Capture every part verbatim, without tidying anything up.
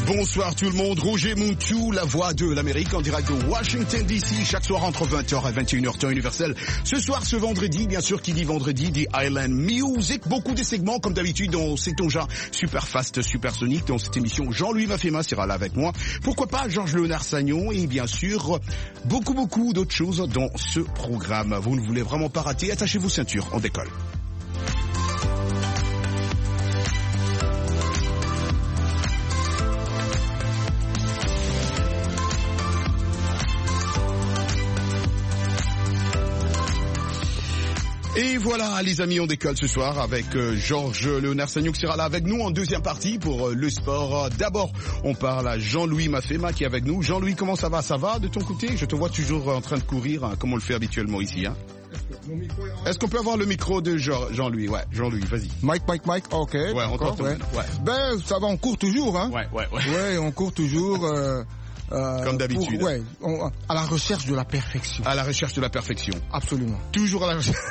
Bonsoir tout le monde, Roger Montou, la voix de l'Amérique en direct de Washington D C, chaque soir entre vingt heures et vingt et une heures temps universel. Ce soir, ce vendredi, bien sûr, qui dit vendredi, dit Island Music. Beaucoup des segments, comme d'habitude, dans C'est ton genre super fast, super sonique. Dans cette émission, Jean-Louis Mafema sera là avec moi. Pourquoi pas Georges-Léonard Sagnon et bien sûr, beaucoup, beaucoup d'autres choses dans ce programme. Vous ne voulez vraiment pas rater, attachez vos ceintures, on décolle. Et voilà, les amis, on décolle ce soir avec euh, Georges-Léonard Sagnon qui sera là avec nous en deuxième partie pour euh, le sport. D'abord, on parle à Jean-Louis Mafema qui est avec nous. Jean-Louis, comment ça va? Ça va de ton côté? Je te vois toujours en train de courir, hein, comme on le fait habituellement ici. Hein. Est-ce qu'on peut avoir le micro de Jean- Jean-Louis? Ouais, Jean-Louis, vas-y. Mike, Mike, Mike, ok. Ouais, on t'entend. Ouais. Ouais. Ben, ça va, on court toujours, hein. Ouais, ouais, ouais. Ouais, on court toujours. Euh, euh, Comme d'habitude. Pour, ouais, on, à la recherche de la perfection. À la recherche de la perfection. Absolument. Toujours à la recherche.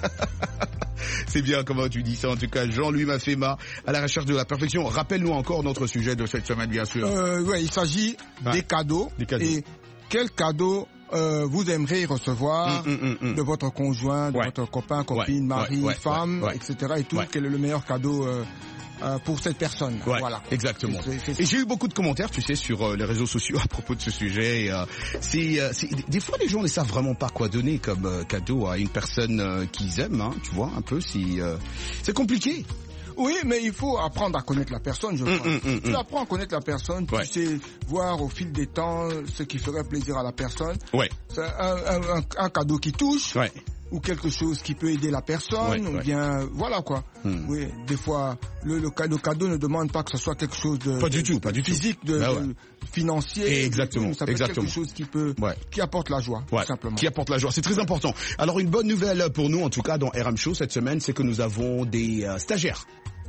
C'est bien comment tu dis ça, en tout cas. Jean-Louis Mafema, à la recherche de la perfection. Rappelle-nous encore notre sujet de cette semaine, bien sûr. Euh, ouais, il s'agit ouais. des cadeaux. Des cadeaux. Et quel cadeau euh, vous aimeriez recevoir mm, mm, mm, mm. de votre conjoint, de ouais. votre copain, copine, ouais. mari, ouais. Ouais. femme, ouais. et cetera. Et tout. Ouais. Quel est le meilleur cadeau euh, Euh, pour cette personne. Ouais, voilà. Exactement. C'est, c'est, c'est... Et j'ai eu beaucoup de commentaires, tu sais, sur euh, les réseaux sociaux à propos de ce sujet. Et, euh, c'est, euh, c'est, des fois, les gens ne savent vraiment pas quoi donner comme euh, cadeau à une personne euh, qu'ils aiment, hein, tu vois, un peu. Si, euh, c'est compliqué. Oui, mais il faut apprendre à connaître la personne, je crois. Mmh, mmh, mmh. Tu apprends à connaître la personne, ouais. tu sais voir au fil des temps ce qui ferait plaisir à la personne. Ouais. C'est un, un, un, un cadeau qui touche. Ouais. Ou quelque chose qui peut aider la personne, ouais, ou ouais. bien, voilà quoi. Hmm. Oui, des fois, le, le, le cadeau ne demande pas que ce soit quelque chose de... Pas du tout, de, pas du physique, tout. de, bah ouais. de financier. Exactement, ça peut exactement. être quelque chose qui peut, ouais. qui apporte la joie, ouais. tout simplement. Qui apporte la joie, c'est très important. Alors, une bonne nouvelle pour nous, en tout cas, dans R M Show cette semaine, c'est que nous avons des euh, stagiaires.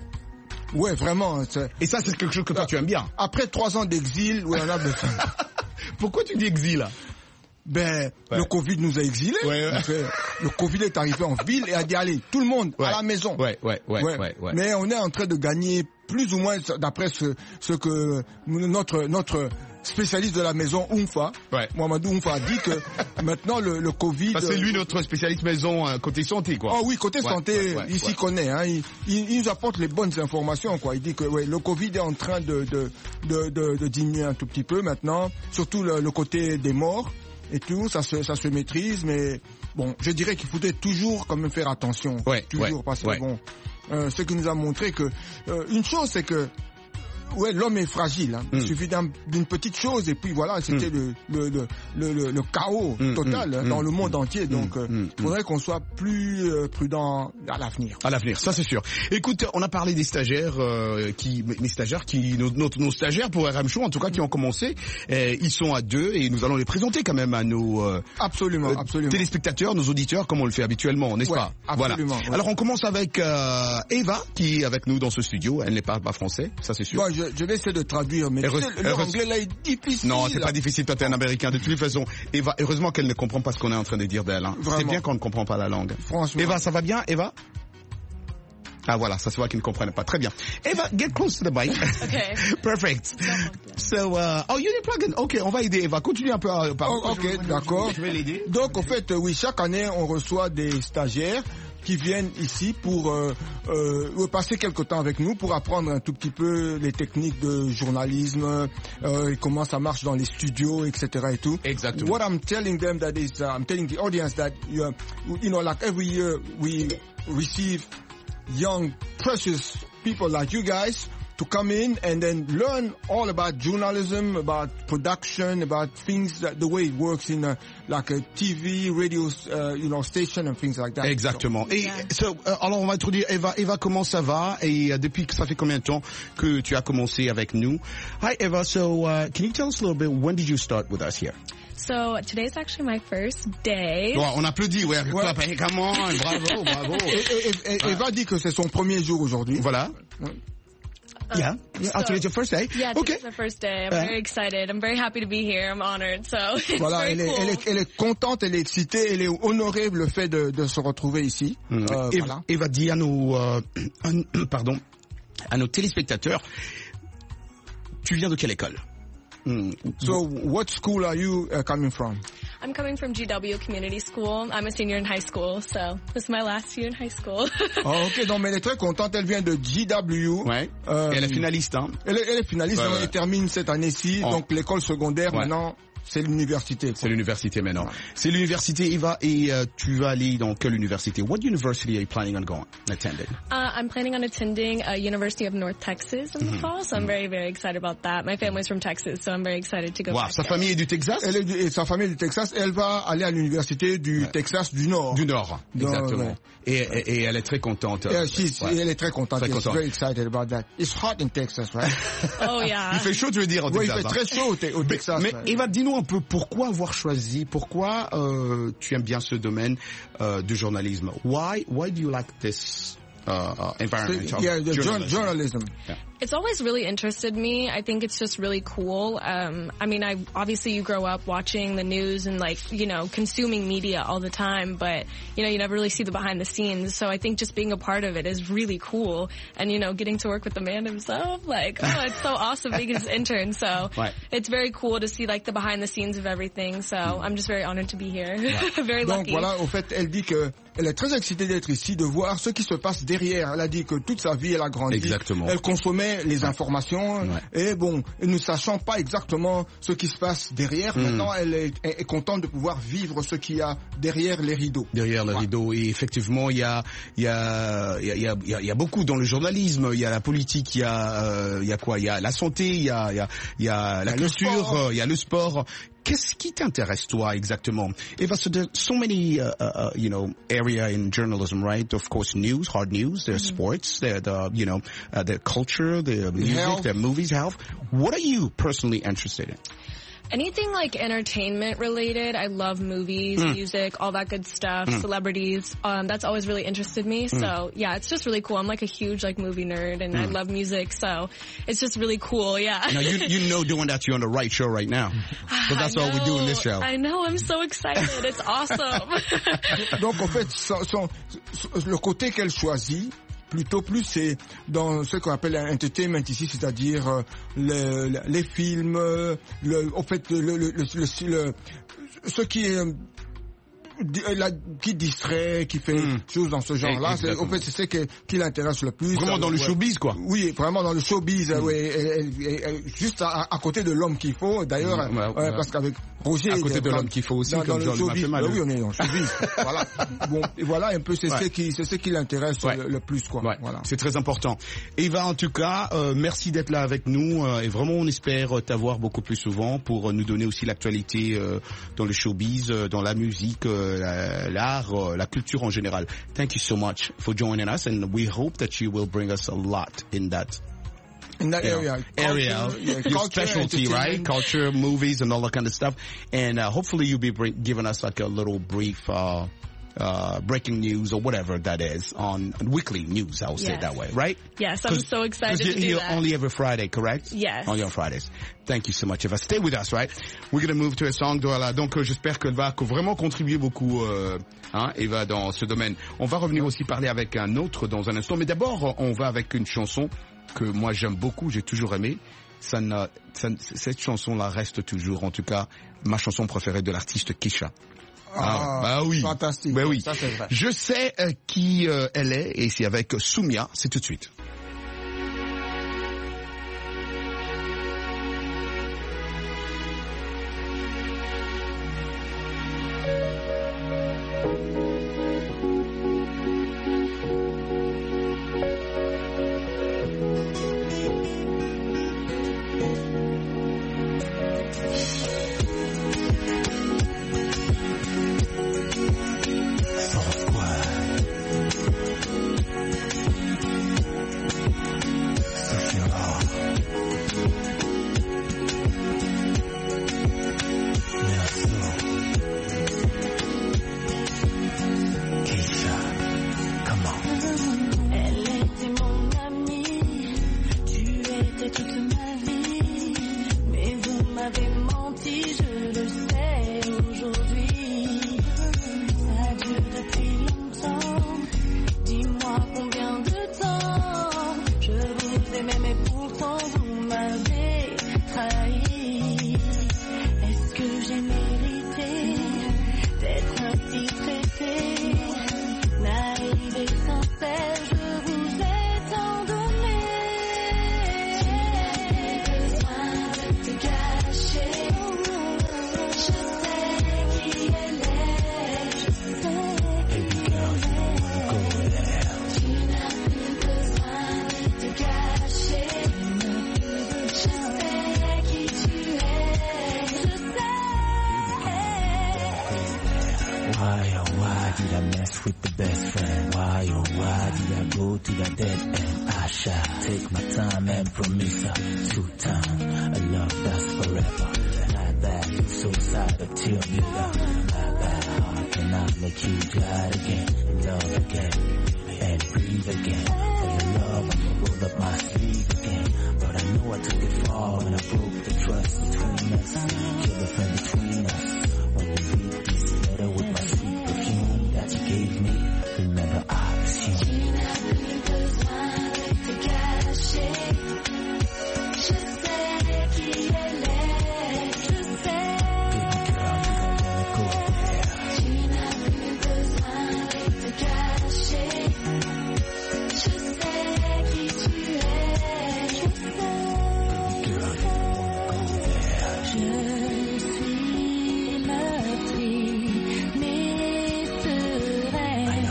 Ouais, vraiment. C'est... Et ça, c'est quelque chose que toi, tu aimes bien. Après trois ans d'exil, ouais, on a besoin. Pourquoi tu dis exil, là? Ben, ouais. le Covid nous a exilés. Ouais, ouais. Fait, le Covid est arrivé en ville et a dit allez, tout le monde ouais. à la maison. Ouais, ouais, ouais, ouais, ouais, ouais. Mais on est en train de gagner plus ou moins d'après ce, ce que notre notre spécialiste de la maison Oumfa, ouais. Mohamedou Oumfa a dit que maintenant le, le Covid. Bah, c'est lui notre spécialiste maison euh, côté santé, quoi. Oh oui, côté ouais, santé, ouais, ouais, il s'y ouais. connaît. Hein. Il, il, il nous apporte les bonnes informations, quoi. Il dit que ouais, le Covid est en train de de, de de de diminuer un tout petit peu maintenant, surtout le, le côté des morts. Et tout, ça se, ça se maîtrise, mais bon, je dirais qu'il faudrait toujours quand même faire attention. Ouais, toujours, ouais, parce que ouais. bon, euh, ce qui nous a montré que, euh, une chose c'est que, ouais, l'homme est fragile, hein. Mm. Il suffit d'un, d'une petite chose et puis voilà, c'était mm. le, le, le, le, le chaos mm, total mm, hein, dans mm, le monde mm, entier. Donc, il mm, euh, faudrait qu'on soit plus euh, prudent à l'avenir. À l'avenir, ça c'est sûr. Écoute, on a parlé des stagiaires euh, qui, mes stagiaires qui, nos, nos, nos stagiaires pour R M Show, en tout cas, qui ont commencé. Euh, ils sont à deux et nous allons les présenter quand même à nos euh, absolument, euh, absolument. téléspectateurs, nos auditeurs, comme on le fait habituellement, n'est-ce ouais, pas? Absolument. Voilà. Ouais. Alors on commence avec euh, Eva qui est avec nous dans ce studio. Elle n'est pas, pas français, ça c'est sûr. Ouais, je, je vais essayer de traduire, mais Heureuse, tu sais, l'anglais là est difficile. Non, c'est pas difficile, toi t'es un américain de toute façon. Eva, heureusement qu'elle ne comprend pas ce qu'on est en train de dire d'elle. Hein. C'est bien qu'on ne comprend pas la langue. Franchement. Eva, ça va bien, Eva? Ah voilà, ça se voit qu'ils ne comprennent pas. Très bien. Eva, get close to the mic. Okay. Perfect. So, uh, oh, you need plug in. Ok, on va aider Eva. Continue un peu à parler. Oh, ok, je, d'accord. Je vais l'aider. Donc, en fait, oui, chaque année, on reçoit des stagiaires qui viennent ici pour euh, euh, passer quelque temps avec nous pour apprendre un tout petit peu les techniques de journalisme, euh, et comment ça marche dans les studios, et cetera et tout. Exactement. What I'm telling them that is, uh, I'm telling the audience that you, you know, like every year we receive young, precious people like you guys to come in and then learn all about journalism, about production, about things that the way it works in a, like a T V, radio, uh, you know, station and things like that. Exactement. So, et yeah. so, uh, alors on va introduire Eva. Eva, comment ça va? Et uh, depuis que ça fait combien de temps que tu as commencé avec nous? Hi Eva. So uh, can you tell us a little bit? When did you start with us here? So today's actually my first day. Bon, on applaudit, ouais. ouais. Come on, bravo, bravo. Et, et, et, Eva dit que c'est son premier jour aujourd'hui. Voilà. Ouais. Yeah, yeah. So, today's your first day. Yeah, okay. Today's the first day. I'm uh, very excited. I'm very happy to be here. I'm honored. So it's voilà, very elle, cool. est, elle, est, elle est contente, elle est excitée, elle est honorée le fait de, de se retrouver ici. Mmh. Euh, et, voilà. et va dire à nos, euh, pardon, à nos téléspectateurs. tu viens de quelle école? Mm. So, what school are you uh, coming from? I'm coming from G W Community School. I'm a senior in high school, so this is my last year in high school. Oh, ok, donc mais elle est très contente. Elle vient de G W. Ouais. Euh, Et elle est finaliste, hein? Elle est, elle est finaliste. Ouais, donc ouais. Elle termine cette année-ci. Oh. Donc l'école secondaire ouais. maintenant. C'est l'université. C'est l'université maintenant. Ouais. C'est l'université, Eva, et uh, tu vas aller dans quelle université? What university are you planning on going, attending? Uh, I'm planning on attending a University of North Texas in mm-hmm. the fall, so I'm very, very excited about that. My family's from Texas, so I'm very excited to go wow, back sa there. famille est du Texas? Elle est du, et sa famille est du Texas. Elle va aller à l'université du ouais. Texas du Nord. Du Nord, exactement. Ouais. Et, et, et elle est très contente. Yeah, she's, ouais. Elle est très contente. Très contente. Very excited about that. It's hot in Texas, right? Oh yeah. Il fait chaud, tu veux dire, au ouais, Texas? Il fait très chaud au, au Texas. Mais, mais Eva, dis-nous un peu pourquoi avoir choisi, pourquoi euh, tu aimes bien ce domaine euh, du journalisme? Why, why do you like this uh, uh, environment so, of yeah, the journalism? journalism. Yeah. It's always really interested me. I think it's just really cool. Um, I mean, I obviously you grow up watching the news and like, you know, consuming media all the time, but you know, you never really see the behind the scenes. So I think just being a part of it is really cool. And you know, getting to work with the man himself, like, oh, it's so awesome being his intern. So right. It's very cool to see like the behind the scenes of everything. So mm. I'm just very honored to be here. Right. Very Donc lucky. voilà, au fait, elle dit que elle est très excitée d'être ici, de voir ce qui se passe derrière. Elle a dit que toute sa vie, elle a grandi. Exactement. Elle consommait les informations. Ouais. Et bon, ne sachant pas exactement ce qui se passe derrière, mm. maintenant elle est, est contente de pouvoir vivre ce qu'il y a derrière les rideaux. Derrière les ouais. rideaux. Et effectivement, il y a, il y a, il y a, il y a, il y a beaucoup dans le journalisme. Il y a la politique, il y a, euh, il y a quoi? Il y a la santé, il y a, il y a, il y a la il y a culture, euh, il y a le sport. Qu'est-ce qui t'intéresse, toi, exactement? Eva, so there's so many, uh, uh, you know, area in journalism, right? Of course, news, hard news, there's mm-hmm. sports, there's the, you know, uh, the culture, the music, health. the movies, health. What are you personally interested in? Anything like entertainment related. I love movies, mm. music, all that good stuff, mm. celebrities. Um, that's always really interested me. Mm. So yeah, it's just really cool. I'm like a huge like movie nerd and mm. I love music. So it's just really cool. Yeah. Now you, you know doing that you're on the right show right now. But that's all we do in this show. I know. I'm so excited. It's awesome. Donc en fait, son, son, le côté qu'elle choisit, plutôt plus c'est dans ce qu'on appelle entertainment ici, c'est-à-dire euh, le, le, les films, le, en fait le, le, le, le, le ce qui est La, qui distrait, qui fait mm. choses dans ce genre-là. C'est, en fait, c'est ce que, qui l'intéresse le plus. Vraiment dans le ouais. showbiz, quoi. Oui, vraiment dans le showbiz. Mm. Ouais, elle, elle, elle, juste à, à côté de l'homme qu'il faut. D'ailleurs, mm. ouais, ouais, parce qu'avec Roger... À côté de dans, l'homme qu'il faut aussi, dans, comme dans Jean-Louis Mal. Oui, on est dans le showbiz. Voilà. Bon, et voilà un peu, c'est ouais. ce qui, c'est ce qui l'intéresse ouais. le, le plus, quoi. Ouais. Voilà. C'est très important. Eva, en tout cas, euh, merci d'être là avec nous. Euh, et vraiment, on espère t'avoir beaucoup plus souvent pour nous donner aussi l'actualité euh, dans le showbiz, euh, dans la musique, euh, la Uh, la culture en général. Thank you so much for joining us, and we hope that you will bring us a lot in that in that area, know, area, culture, yeah, your culture, specialty, right? Culture, movies, and all that kind of stuff. And uh, hopefully, you'll be bring, giving us like a little brief. Uh, Uh, breaking news or whatever that is on weekly news, I'll say yes. it that way, right? Yes, I'm so excited to do you're that. Only every Friday, correct? Yes. Only on Fridays. Thank you so much, Eva. Stay with us, right? We're going to move to a song. Voilà. Donc, euh, j'espère qu'elle va vraiment contribuer beaucoup, euh, hein, Eva, dans ce domaine. On va revenir aussi parler avec un autre dans un instant. Mais d'abord, on va avec une chanson que moi j'aime beaucoup, j'ai toujours aimé. Ça ne, ça, cette chanson-là reste toujours, en tout cas, ma chanson préférée de l'artiste Kesha. Ah, ah, bah oui. Fantastique. Bah oui. Ça, c'est vrai. Je sais euh, qui euh, elle est et c'est avec Soumia, c'est tout de suite. go to the dead end. I shall take my time and promise her two time a love that's forever. Not that suicide or tear bleeder. Not that heart cannot make you glad again, love again, and breathe again. For your love, I'ma roll up my sleeve again. But I know I took it far when I broke the trust between us. Kill the friend between us. When you read this letter with my sweet perfume that you gave me, remember I was you. Tu n'as plus besoin de te cacher. Je sais qui elle est. Je sais. Baby girl, you don't wanna go there. Tu n'as plus besoin de te cacher. Je sais qui tu es. Je sais. Baby girl, you don't wanna go there. Je suis meurtrie, mais sereine.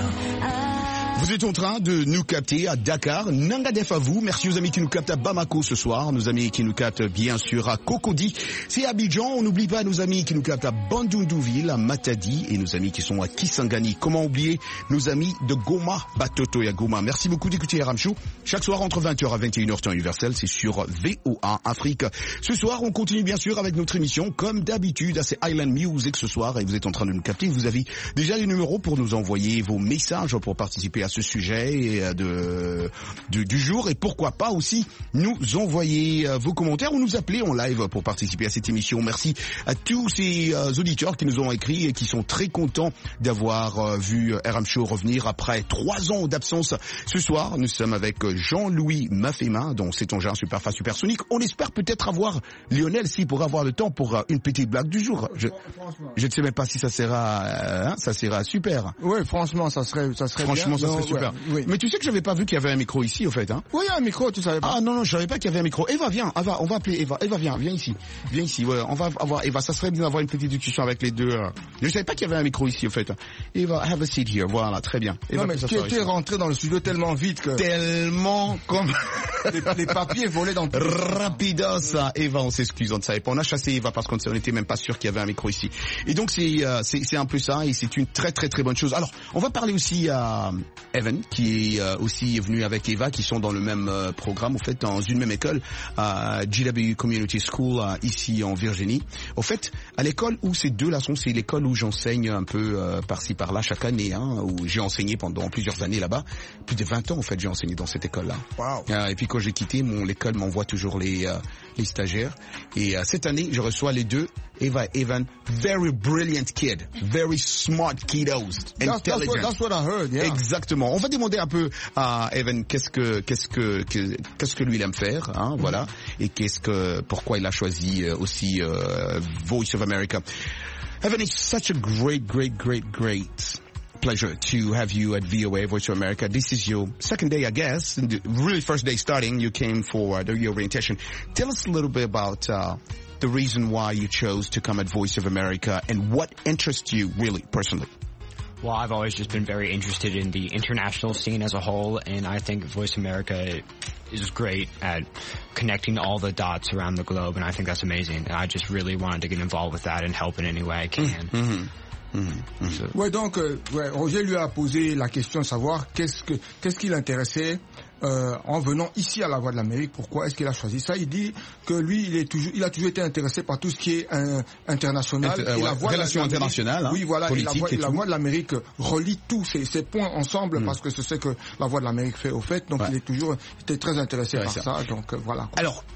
Ah. Vous êtes en train de nous capter à Dakar, Nangadef à vous. Merci aux amis qui nous captent à Bamako ce soir, nos amis qui nous captent bien sûr à Cocody, c'est Abidjan. On n'oublie pas nos amis qui nous captent à Bandundouville, à Matadi et nos amis qui sont à Kisangani. Comment oublier nos amis de Goma, Batoto et à Goma. Merci beaucoup d'écouter R M Show. Chaque soir entre vingt heures à vingt et une heures temps universel, c'est sur V O A Afrique. Ce soir, on continue bien sûr avec notre émission comme d'habitude. C'est Island Music ce soir et vous êtes en train de nous capter. Vous avez déjà les numéros pour nous envoyer vos messages pour participer à ce sujet de, de du jour et pourquoi pas aussi nous envoyer vos commentaires ou nous appeler en live pour participer à cette émission. Merci à tous ces euh, auditeurs qui nous ont écrit et qui sont très contents d'avoir euh, vu R M Show revenir après trois ans d'absence. Ce soir, nous sommes avec Jean-Louis Mafema, dont c'est engin Superfa Supersonique. On espère peut-être avoir Lionel si pour avoir le temps pour euh, une petite blague du jour. Je, je ne sais même pas si ça sera, euh, hein, ça sera super. Oui, franchement, ça serait, ça serait Franchement, bien. ça serait Non, super. ouais, oui. Mais tu sais que j'avais pas vu qu'il y avait un micro ici, au fait, hein. Oui, il y a un micro, tu savais pas. Ah non, non, je savais pas qu'il y avait un micro. Eva, viens, Eva, on va appeler Eva. Eva, viens, viens ici. Viens ici, ouais, on va avoir, Eva, ça serait bien d'avoir une petite discussion avec les deux. euh. Je savais pas qu'il y avait un micro ici, au fait. Eva, have a seat here. Voilà, très bien. Eva, Non, mais tu étais rentré dans le studio tellement vite que tellement comme les, les papiers volaient dans tout. rapidos, ça. Eva, on s'excuse, on ne savait pas. On a chassé Eva parce qu'on n'était même pas sûr qu'il y avait un micro ici. Et donc c'est euh, c'est c'est un peu ça et c'est une très très très bonne chose. Alors, on va parler aussi à Evan qui est euh, aussi venu avec Eva, qui sont dans le même euh, programme, au fait, dans une même école, à G W Community School, euh, ici en Virginie. Au fait, à l'école où ces deux-là sont, c'est l'école où j'enseigne un peu euh, par-ci par-là chaque année, hein, où j'ai enseigné pendant plusieurs années là-bas. Plus de vingt ans, en fait, j'ai enseigné dans cette école-là. Wow. Euh, et puis quand j'ai quitté, mon l'école m'envoie toujours les euh, les stagiaires. Et euh, cette année, je reçois les deux, Eva et Evan, very brilliant kid, very smart kiddos, That's, intelligent. that's, what, that's what I heard, yeah. Exactement. On va demander un peu à Evan qu'est-ce que qu'est-ce que qu'est-ce que lui il aime faire, hein, mm-hmm. Voilà, et qu'est-ce que pourquoi il a choisi euh, aussi euh, Voice of America. Evan, it's such a great, great, great, great pleasure to have you at V O A, Voice of America. This is your second day, I guess, and the really first day starting. You came for the orientation. Tell us a little bit about uh, the reason why you chose to come at Voice of America and what interests you really personally. Well, I've always just been very interested in the international scene as a whole, and I think Voice America is great at connecting all the dots around the globe, and I think that's amazing. And I just really wanted to get involved with that and help in any way I can. Mm-hmm. Mmh, mmh. So. Ouais, donc, euh, ouais, Roger lui a posé la question de savoir qu'est-ce que qu'est-ce qui l'intéressait euh, en venant ici à la Voix de l'Amérique. Pourquoi est-ce qu'il a choisi ça? Il dit que lui, il est toujours, il a toujours été intéressé par tout ce qui est un, international. Inter- euh, et ouais, la Voix relations internationales, hein, oui, voilà, et la Voix, et et la Voix de l'Amérique relie tous ces, ces points ensemble mmh. parce que c'est ce que la Voix de l'Amérique fait au fait. Donc, ouais. il est toujours était très intéressé ouais, par ça. ça. Donc, euh, voilà. Quoi. Alors,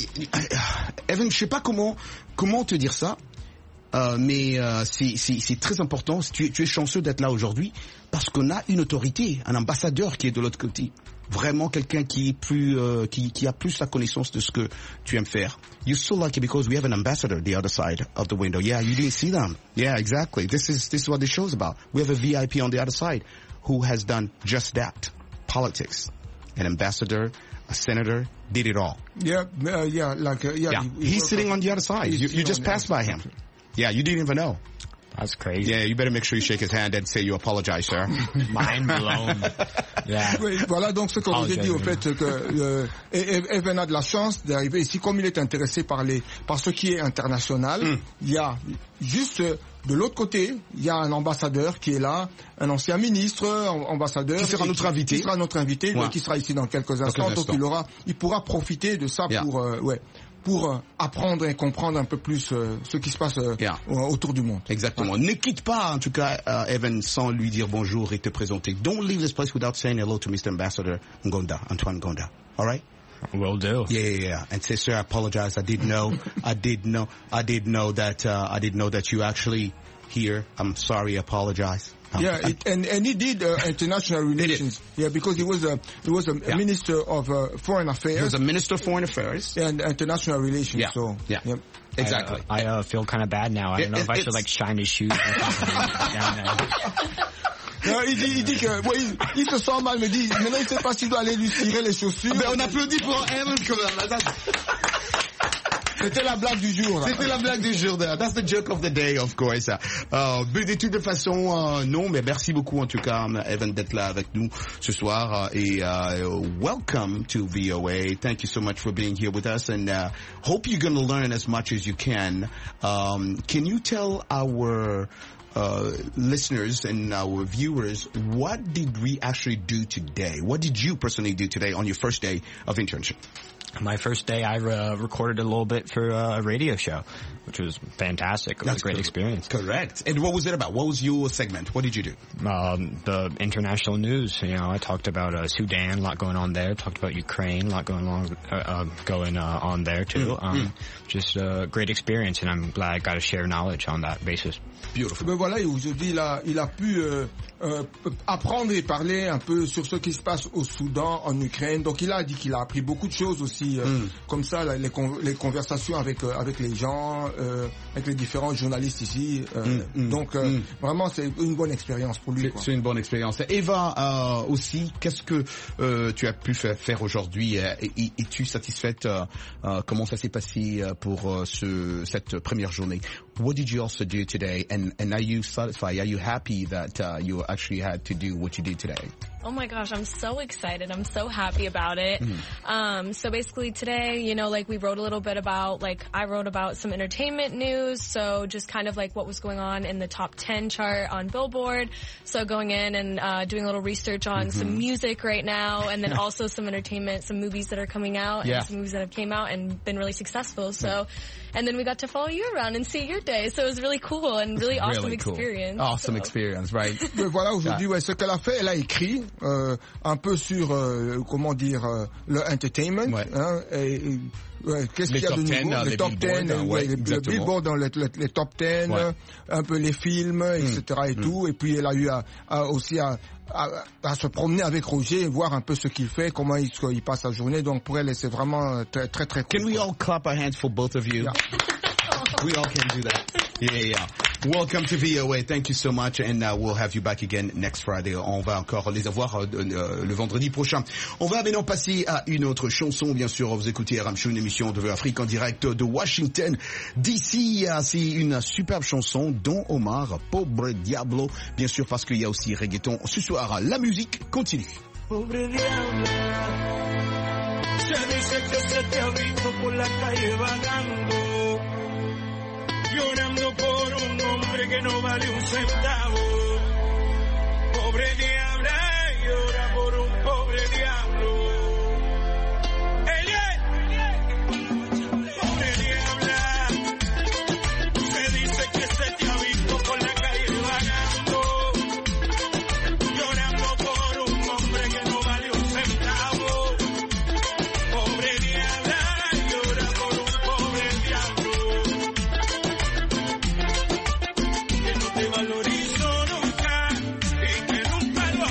Evan, je sais pas comment comment te dire ça. Euh, mais euh, c'est, c'est, c'est très important. Tu es, tu es chanceux d'être là aujourd'hui parce qu'on a une autorité, un ambassadeur qui est de l'autre côté. Vraiment quelqu'un qui est plus, euh, qui, qui a plus la connaissance de ce que tu aimes faire. You're so lucky because we have an ambassador the other side of the window. Yeah, you didn't see them. Yeah, exactly. This is this is what this show's about. We have a V I P on the other side who has done just that. Politics. An ambassador, a senator, did it all. Yeah, uh, yeah, like uh, yeah. yeah. He, He's sitting on the other side. You, you just passed by him. Yeah, you didn't even know. That's crazy. Yeah, you better make sure you shake his hand and say you apologize, sir. Mind blown. Yeah. Oui, voilà donc ce que vous avez dit au fait que euh, Evan a de la chance d'arriver ici comme il est intéressé par les par ce qui est international. Mm. Il y a juste de l'autre côté, il y a un ambassadeur qui est là, un ancien ministre, ambassadeur. Qui sera notre invité. Qui sera notre invité, Ouais. qui sera ici dans quelques instants. quelques Donc instants. il aura, il pourra profiter de ça Yeah. pour, euh, ouais, pour euh, apprendre et comprendre un peu plus euh, ce qui se passe euh, Yeah. autour du monde. Exactement. Ne quitte pas, en tout cas, uh, Evan, sans lui dire bonjour et te présenter. Don't leave this place without saying hello to Mister Ambassador Ngonda, Antoine Ngonda. All right? Will do. Yeah, yeah, yeah. And say, sir, I apologize. I didn't know. I did know. I did know that. Uh, I didn't know that you actually here. I'm sorry. I apologize. Um, Yeah, I- it, and and he did uh, international relations. Yeah, because he was a he was a Yeah. minister of uh, foreign he affairs was a minister of foreign affairs. and international relations. Yeah. So Yeah. yeah. Exactly. I, uh, I uh, feel kind of bad now. I don't know It- if I should it's- like shine his shoes or something down there. Non, il dit, il dit que, ouais, il, il se sent mal, me dit, maintenant il sait pas s'il doit aller lui tirer les chaussures. Ben, on applaudit pour Evan quand même. That's- C'était la blague du jour, là. C'était la blague du jour. de- That's the joke of the day, of course. Euh, mais de toute façon, euh, non, mais merci beaucoup en tout cas, Evan, d'être là avec nous ce soir. euh, Et uh, welcome to V O A. Thank you so much for being here with us, and uh, hope you're going to learn as much as you can. Um, can you tell our uh, listeners and our viewers, what did we actually do today? What did you personally do today on your first day of internship? My first day, I uh, recorded a little bit for uh, a radio show, which was fantastic. It was That's a great good. experience. Correct. And what was it about? What was your segment? What did you do? Um, the international news, you know, I talked about uh, Sudan, a lot going on there. Talked about Ukraine, a lot going on, uh, uh, going uh, on there too. Mm, um, mm. Just a great experience, and I'm glad I got to share knowledge on that basis. Beautiful. Ben voilà, aujourd'hui, il a, il a pu euh, euh, apprendre et parler un peu sur ce qui se passe au Soudan, en Ukraine. Donc il a dit qu'il a appris beaucoup de choses aussi, euh, Mm. comme ça, là, les, con- les conversations avec euh, avec les gens, euh, avec les différents journalistes ici. euh, Mm, mm, donc euh, mm. vraiment, c'est une bonne expérience pour lui. C'est Quoi. c'est une bonne expérience. Eva, euh, aussi, qu'est-ce que euh, tu as pu fa- faire aujourd'hui? euh, et- et- Es-tu satisfaite? euh, euh, comment ça s'est passé euh, pour euh, ce, cette première journée? What did you also do today? And, and are you satisfied? Are you happy that uh, you actually had to do what you did today? Oh my gosh, I'm so excited. I'm so happy about it. Um, so basically today, you know, like we wrote a little bit about, like I wrote about some entertainment news. So just kind of like what was going on in the top ten chart on Billboard. So going in and uh, doing a little research on some music right now, and then also some entertainment, some movies that are coming out, Yeah. and some movies that have came out and been really successful. So, and then we got to follow you around and see your day. So it was really cool and really awesome Really cool. experience. Awesome So- experience, right? Mais voilà, aujourd'hui, ouais, ce qu'elle a fait, elle a écrit euh, un peu sur, euh, comment dire, euh, le entertainment. Ouais. Hein, et, et, ouais, qu'est-ce Les qu'il y a de top nouveau? ten, euh, les les top billboards, ten, hein, euh, ouais, ouais, les, le exactement. billboard dans les, les, les top ten, Ouais. euh, un peu les films, et cetera et tout. Et puis elle a eu à, à, aussi à, à, à se promener avec Roger et voir un peu ce qu'il fait, comment il, il passe sa journée. Donc pour elle, c'est vraiment euh, très très, très cool. Can we quoi. all clap our hands for both of you? Yeah. We all can do that. Yeah, yeah. Welcome to V O A. Thank you so much, and uh, we'll have you back again next Friday. On va encore les avoir euh, euh, le vendredi prochain. On va maintenant passer à une autre chanson. Bien sûr, vous écoutez R M Show, une émission de Afrique en direct de Washington D C. Euh, C'est une superbe chanson, Don Omar, Pobre Diablo. Bien sûr, parce qu'il y a aussi reggaeton. Ce soir, la musique continue. Pobre diablo, se dice que se te ha visto por la calle vagando, llorando por un hombre que no vale un centavo. Pobre diabla, llora por un pobre diablo. Ella, pobre diabla, se dice que se te ha visto por la calle vagando, llorando por un hombre que no vale un centavo. Pobre diabla, llora por un pobre diablo que no te valorizó nunca y que nunca lo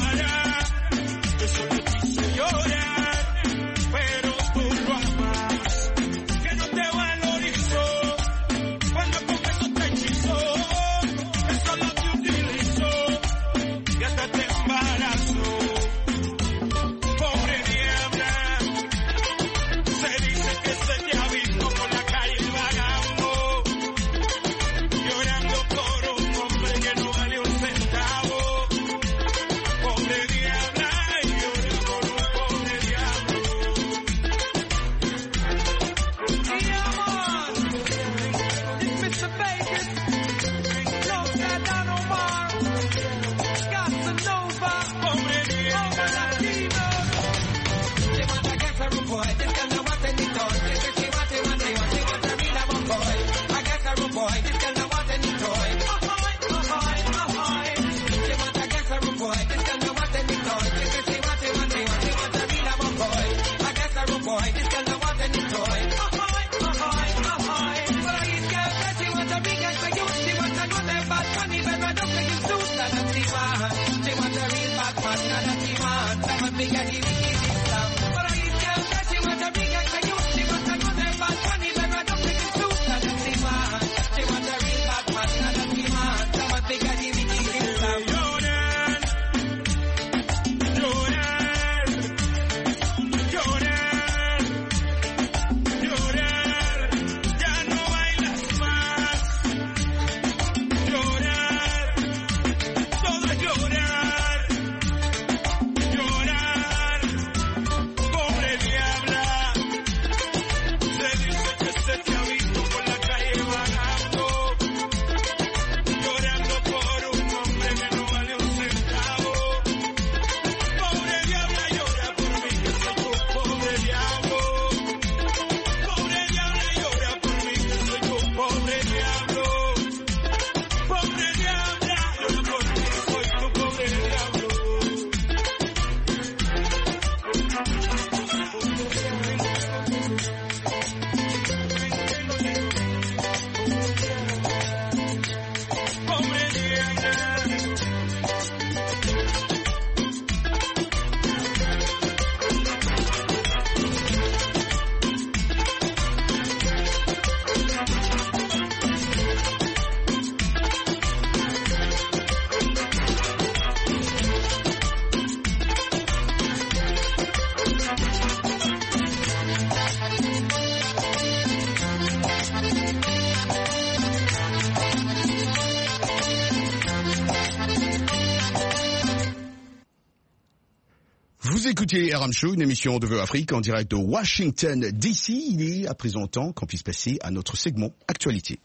Vous écoutez R M Show, une émission de Vœux Afrique en direct de Washington D C. Il est à présent temps qu'on puisse passer à notre segment Actualité.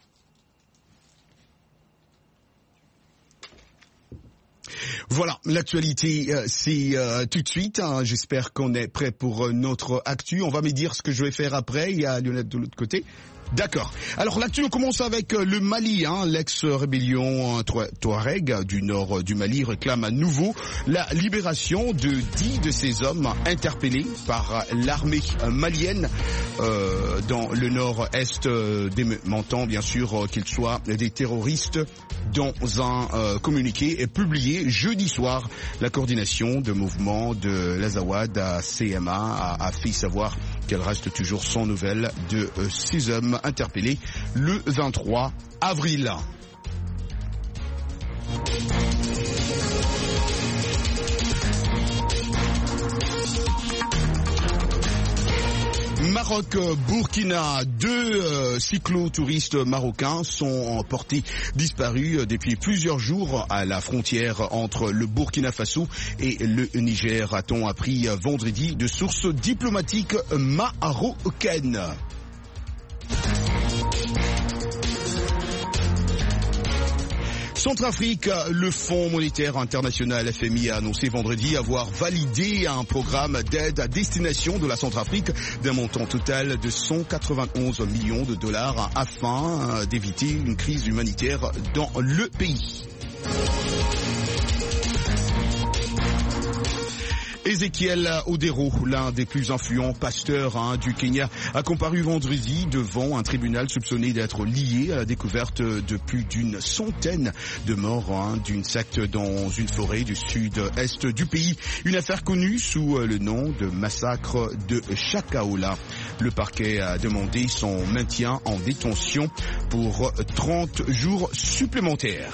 Voilà, l'actualité, euh, c'est euh, tout de suite. Hein. J'espère qu'on est prêt pour euh, notre actu. On va me dire ce que je vais faire après. Il y a Lionel de l'autre côté. D'accord. Alors l'actu, on commence avec le Mali. Hein. L'ex-rébellion Touareg du nord du Mali réclame à nouveau la libération de dix de ces hommes interpellés par l'armée malienne euh, dans le nord-est, euh, démentant bien sûr qu'ils soient des terroristes. Dans un euh, communiqué publié jeudi soir, la coordination de mouvement de l'Azawad à C M A a, a fait savoir qu'elle reste toujours sans nouvelles de euh, six hommes interpellés le vingt-trois avril. Maroc, Burkina, deux euh, cyclotouristes marocains sont portés disparus depuis plusieurs jours à la frontière entre le Burkina Faso et le Niger, a-t-on appris vendredi de sources diplomatiques marocaines. Centrafrique, le Fonds monétaire international F M I a annoncé vendredi avoir validé un programme d'aide à destination de la Centrafrique d'un montant total de cent quatre-vingt-onze millions de dollars afin d'éviter une crise humanitaire dans le pays. Ézéchiel Odero, l'un des plus influents pasteurs hein, du Kenya, a comparu vendredi devant un tribunal soupçonné d'être lié à la découverte de plus d'une centaine de morts hein, d'une secte dans une forêt du sud-est du pays. Une affaire connue sous le nom de massacre de Chakaola. Le parquet a demandé son maintien en détention pour trente jours supplémentaires.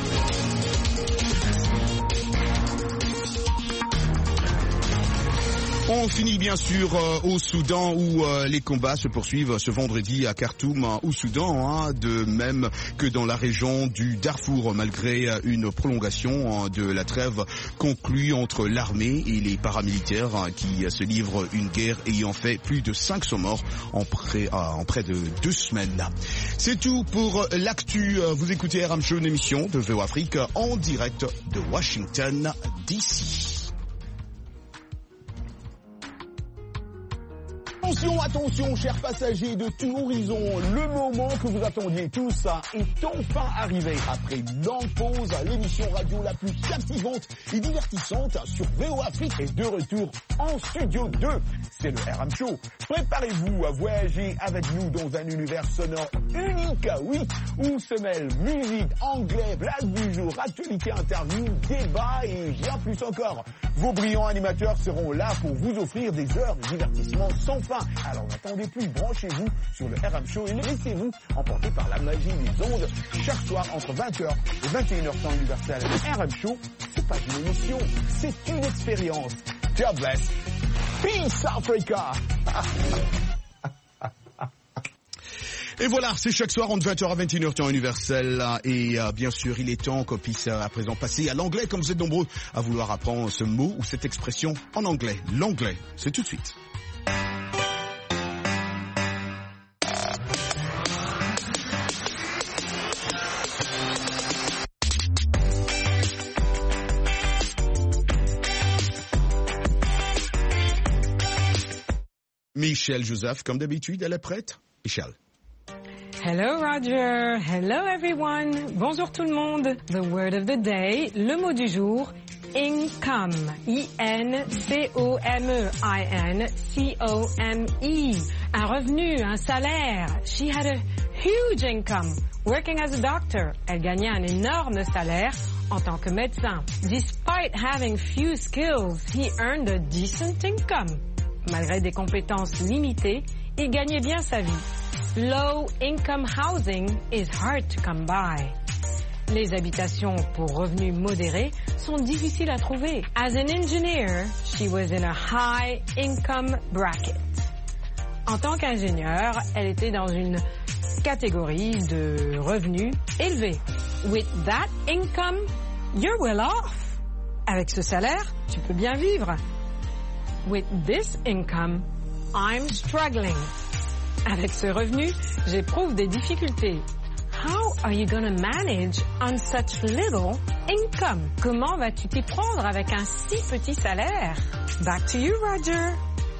On finit bien sûr euh, au Soudan où euh, les combats se poursuivent ce vendredi à Khartoum, hein, au Soudan, hein, de même que dans la région du Darfour, malgré euh, une prolongation hein, de la trêve conclue entre l'armée et les paramilitaires hein, qui euh, se livrent une guerre ayant fait plus de cinq cents morts en près, euh, en près de deux semaines. C'est tout pour l'actu. Vous écoutez R M Show, une émission de Vœux Afrique en direct de Washington D C. Attention, attention, chers passagers de tout horizon, le moment que vous attendiez tous ça est enfin arrivé. Après une longue pause, l'émission radio la plus captivante et divertissante sur V O Afrique est de retour en studio deux. C'est le R M Show. Préparez-vous à voyager avec nous dans un univers sonore unique, oui, où se mêlent musique, anglais, blague du jour, actualité, interview, débat et bien plus encore. Vos brillants animateurs seront là pour vous offrir des heures de divertissement sans fin. Alors n'attendez plus, branchez-vous sur le R M Show et laissez-vous emporter par la magie des ondes chaque soir entre vingt heures et vingt et une heures temps universel. Le R M Show, c'est pas une émission, c'est une expérience. God bless. Peace Africa. Et voilà, c'est chaque soir entre vingt heures à vingt et une heures temps universel. Et euh, bien sûr, il est temps qu'on puisse euh, à présent passer à l'anglais, comme vous êtes nombreux à vouloir apprendre ce mot ou cette expression en anglais. L'anglais, c'est tout de suite. Michelle Joseph, comme d'habitude, elle est prête? Michelle. Hello Roger, hello everyone, bonjour tout le monde. The word of the day, le mot du jour, income, I N C O M E, I N C O M E, un revenu, un salaire. She had a huge income working as a doctor. Elle gagnait un énorme salaire en tant que médecin. Despite having few skills, he earned a decent income. Malgré des compétences limitées, il gagnait bien sa vie. Low income housing is hard to come by. Les habitations pour revenus modérés sont difficiles à trouver. As an engineer, she was in a high income bracket. En tant qu'ingénieure, elle était dans une catégorie de revenus élevés. With that income, you're well off. Avec ce salaire, tu peux bien vivre. With this income, I'm struggling. Avec ce revenu, j'éprouve des difficultés. How are you gonna manage on such little income? Comment vas-tu t'y prendre avec un si petit salaire? Back to you, Roger.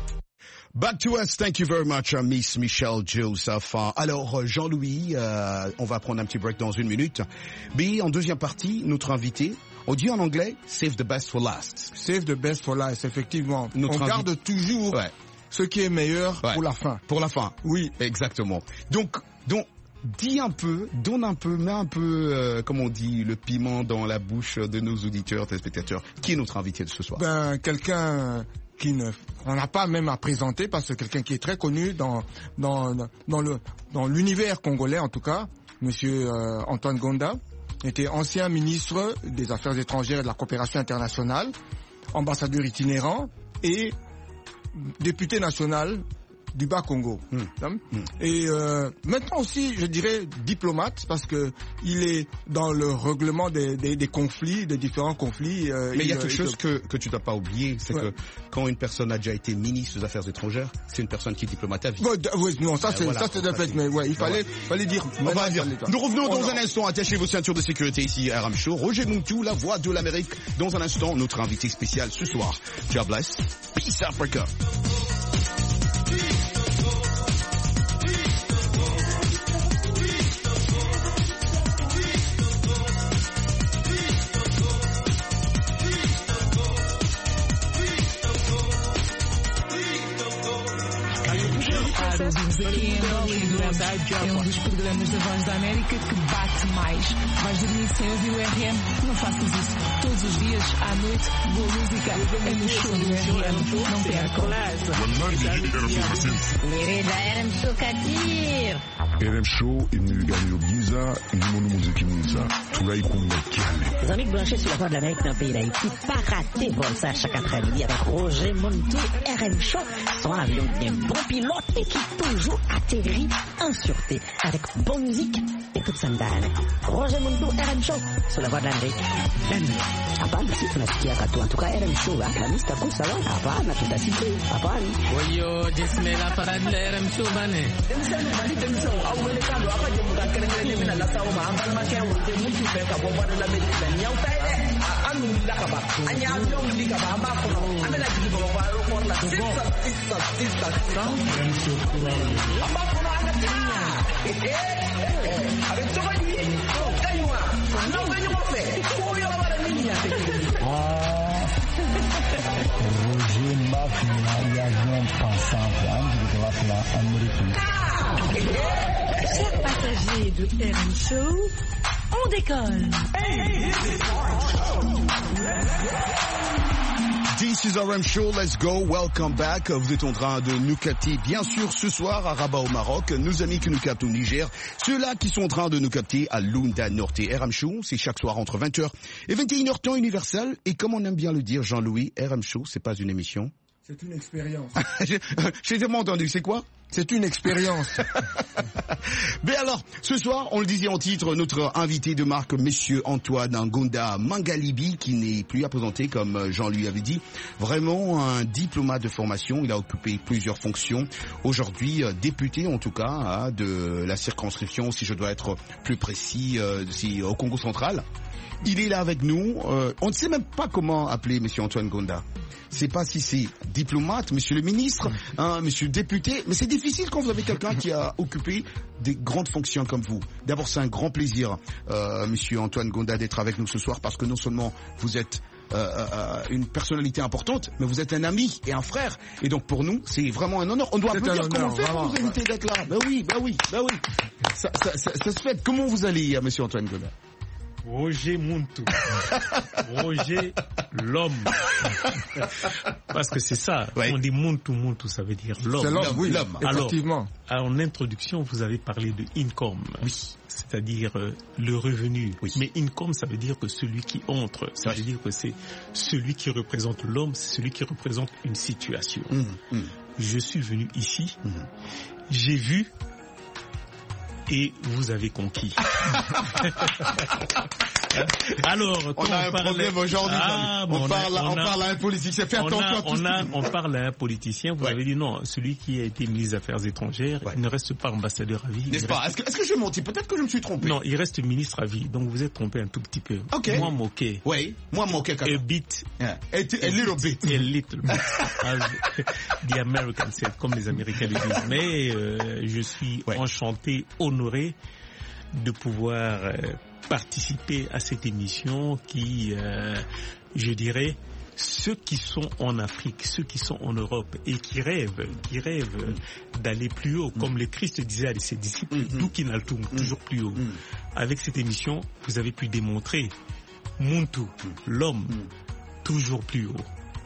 Back to us. Thank you very much, uh, Miss Michelle Joseph. Uh, alors, Jean-Louis, uh, on va prendre un petit break dans une minute. Mais en deuxième partie, notre invité, on dit en anglais, save the best for last. Save the best for last, effectivement. Notre on invi- garde toujours Ouais. ce qui est meilleur Ouais. pour la fin. Pour la fin. Oui. Exactement. Donc, donc, dis un peu, donne un peu, mets un peu, euh, comme on dit, le piment dans la bouche de nos auditeurs, téléspectateurs. Qui est notre invité de ce soir? Ben, quelqu'un qui ne, on n'a pas même à présenter parce que quelqu'un qui est très connu dans, dans, dans le, dans l'univers congolais en tout cas, monsieur euh, Antoine Gonda, était ancien ministre des Affaires étrangères et de la coopération internationale, ambassadeur itinérant et député national du Bas-Congo. Mm. Hein? Mm. Et euh, maintenant aussi, je dirais diplomate, parce que il est dans le règlement des, des, des conflits, des différents conflits. Euh, Mais il y a il- quelque il- chose que, que tu dois pas oublier, c'est Ouais. que quand une personne a déjà été ministre des Affaires étrangères, c'est une personne qui est diplomate à vie. Ouais, d- ouais, non, ça Euh, c'est voilà, ça c'est de ça, fait, c'est- mais ouais, il fallait voilà. fallait dire. On maintenant, va il dire. fallait dire. Nous revenons Oh dans non. un instant. Attachez vos ceintures de sécurité ici à R M Show. Roger Muntou, la voix de l'Amérique. Dans un instant, notre invité spécial ce soir. God bless. Peace Africa. Ouvimos aqui em Hollywood. É um dos programas da Voz da América que bate mais. Vais dormir sem ouvir o R M? Não faças isso. Todos os dias, à noite, boa música é no show do R M. Não percam. Mirida R M Show Katir. R M Show imilingani giza ilimo muziki mwiza tunaikunda cyane. Les amis de Blanchet sur la voie de l'Amérique d'un pays d'Haïti, pas raté vol ça chaque après-midi avec Roger Montou, R M Show, son avion bien bon pilote et qui toujours atterrit en sûreté avec bonne musique et toute sa Roger Montou, R M Show sur la voie de l'Amérique. Hapana, sisi tunasikia katu. Antuka R M Show, ah, Mister Kusa wa? Hapana, tutasikia. Hapana. Wayo, jismela para la R M Show bane. Temsano bali temsano au wele kalo apa je muka kerengene mina la sawo ma ambal ma kewo te mutu fe ka bo bada la medina nyaw tay de anu la ka ba anya avion li ka ba amba ko amela ji bo ba ro ko la sista sista sista amba ko na ana ta avec toi ni kaywa non ba ñu ko fe ko yo ba la ni ya te Roger Mafia y avion pensant de la américaine. Chers passagers de R M Show, on décolle. This is R M Show, let's go, welcome back. Vous êtes en train de nous capter, bien sûr, ce soir à Rabat au Maroc, nos amis qui nous captent au Niger, ceux-là qui sont en train de nous capter à Lunda Norte. R M Show, c'est chaque soir entre vingt heures et vingt et une heures temps universel. Et comme on aime bien le dire, Jean-Louis, R M Show, c'est pas une émission. C'est une expérience. J'ai tellement entendu, c'est quoi? C'est une expérience. Mais alors, ce soir, on le disait en titre, notre invité de marque, Monsieur Antoine Ngonda Mangalibi, qui n'est plus à présenter, comme Jean lui avait dit, vraiment un diplomate de formation. Il a occupé plusieurs fonctions. Aujourd'hui, député, en tout cas, de la circonscription, si je dois être plus précis, si, au Congo central. Il est là avec nous. Euh, on ne sait même pas comment appeler Monsieur Antoine Ngonda. C'est pas si c'est diplomate, Monsieur le ministre, hein, Monsieur le député, mais c'est difficile quand vous avez quelqu'un qui a occupé des grandes fonctions comme vous. D'abord, c'est un grand plaisir, euh, Monsieur Antoine Ngonda, d'être avec nous ce soir, parce que non seulement vous êtes euh, euh, une personnalité importante, mais vous êtes un ami et un frère. Et donc pour nous, c'est vraiment un honneur. On doit applaudir. Comment faire pour vous éviter d'être là? Ben oui, ben oui, ben oui. Ça, ça, ça, ça se fait. Comment vous allez, Monsieur Antoine Ngonda? Roger Muntu. Roger l'homme. Parce que c'est ça. Ouais. On dit Muntu, Muntu, ça veut dire l'homme. C'est l'homme, oui, l'homme. Effectivement. Alors, en introduction, vous avez parlé de income. Oui. C'est-à-dire euh, le revenu. Oui. Mais income, ça veut dire que celui qui entre. Ça ouais. veut dire que c'est celui qui représente l'homme, c'est celui qui représente une situation. Mmh, mmh. Je suis venu ici. Mmh. J'ai vu. Et vous avez conquis. Alors, on a un problème aujourd'hui. Ah, on, on, parle, on, on a, parle à un politicien. Fais attention. On, a, on, on parle à un politicien. Vous ouais. avez dit non, celui qui a été ministre des Affaires étrangères, ouais. il ne reste pas ambassadeur à vie. N'est-ce pas? Est-ce que, est-ce que je menti? Peut-être que je me suis trompé. Non, il reste ministre à vie. Donc vous êtes trompé un tout petit peu. Okay. Moi moqué. Oui, moi moqué. A bit. Yeah. A, a, a little bit. A little bit. As the Americans said, comme les Américains le disent. Mais euh, je suis ouais. enchanté, honoré de pouvoir euh, participer à cette émission qui, euh, je dirais, ceux qui sont en Afrique, ceux qui sont en Europe et qui rêvent, qui rêvent mmh. d'aller plus haut, mmh. comme le Christ disait à ses disciples, mmh. d'où qu'il n'altoum, mmh. toujours plus haut. Mmh. Avec cette émission, vous avez pu démontrer Muntu, mmh. l'homme, mmh. toujours plus haut.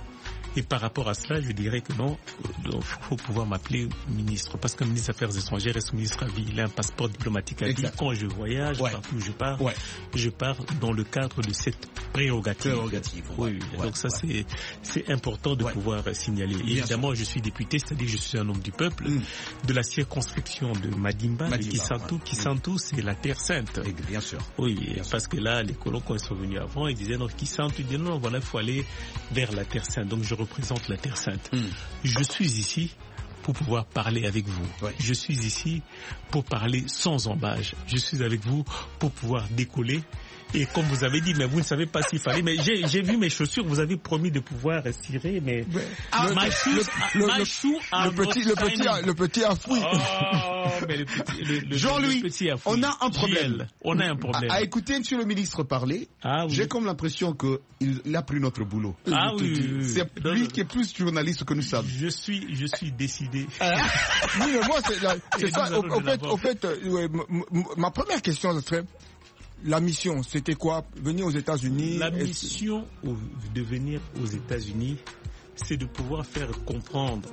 Et par rapport à cela, je dirais que non, il faut pouvoir m'appeler ministre. Parce qu'un ministre des Affaires étrangères reste ministre à vie. Il a un passeport diplomatique à vie. Quand je voyage, ouais. partout où je pars, ouais. je pars dans le cadre de cette prérogative. Prérogative. Oui, ouais, donc ça ouais. c'est c'est important de ouais. pouvoir signaler. Bien Évidemment, sûr. je suis député, c'est-à-dire je suis un homme du peuple, mm. de la circonscription de Madimba, Madimba de Kisantu. Ouais. Kisantu, c'est la Terre Sainte. Et bien sûr. Oui, bien parce sûr. que là, les colons, quand ils sont venus avant, ils disaient non, Kisantu, ils disaient non, voilà, il faut aller vers la Terre Sainte. Donc je représente la Terre Sainte. Mm. Je suis ici pour pouvoir parler avec vous. Ouais. Je suis ici pour parler sans embâche. Je suis avec vous pour pouvoir décoller. Et comme vous avez dit, mais vous ne savez pas s'il fallait. Mais j'ai, j'ai vu mes chaussures, vous avez promis de pouvoir tirer, mais ah, le, shoes, le, le, le, le petit, le petit, a, le petit a fouillé. Oh, mais le petit, le, le, Jean-Louis, le petit a on a un problème. Giel, on a un problème. À, à écouter Monsieur le ministre parler, ah, oui. j'ai comme l'impression que il a pris notre boulot. Ah oui, oui, oui. C'est lui non, qui est plus journaliste que nous sommes. Je suis, je suis décidé. Ah. Oui, mais moi, c'est, la, c'est ça. Au, au fait, au fait, euh, ouais, m- m- ma première question serait. La mission, c'était quoi? Venir aux États-Unis? La mission de venir aux États-Unis, c'est de pouvoir faire comprendre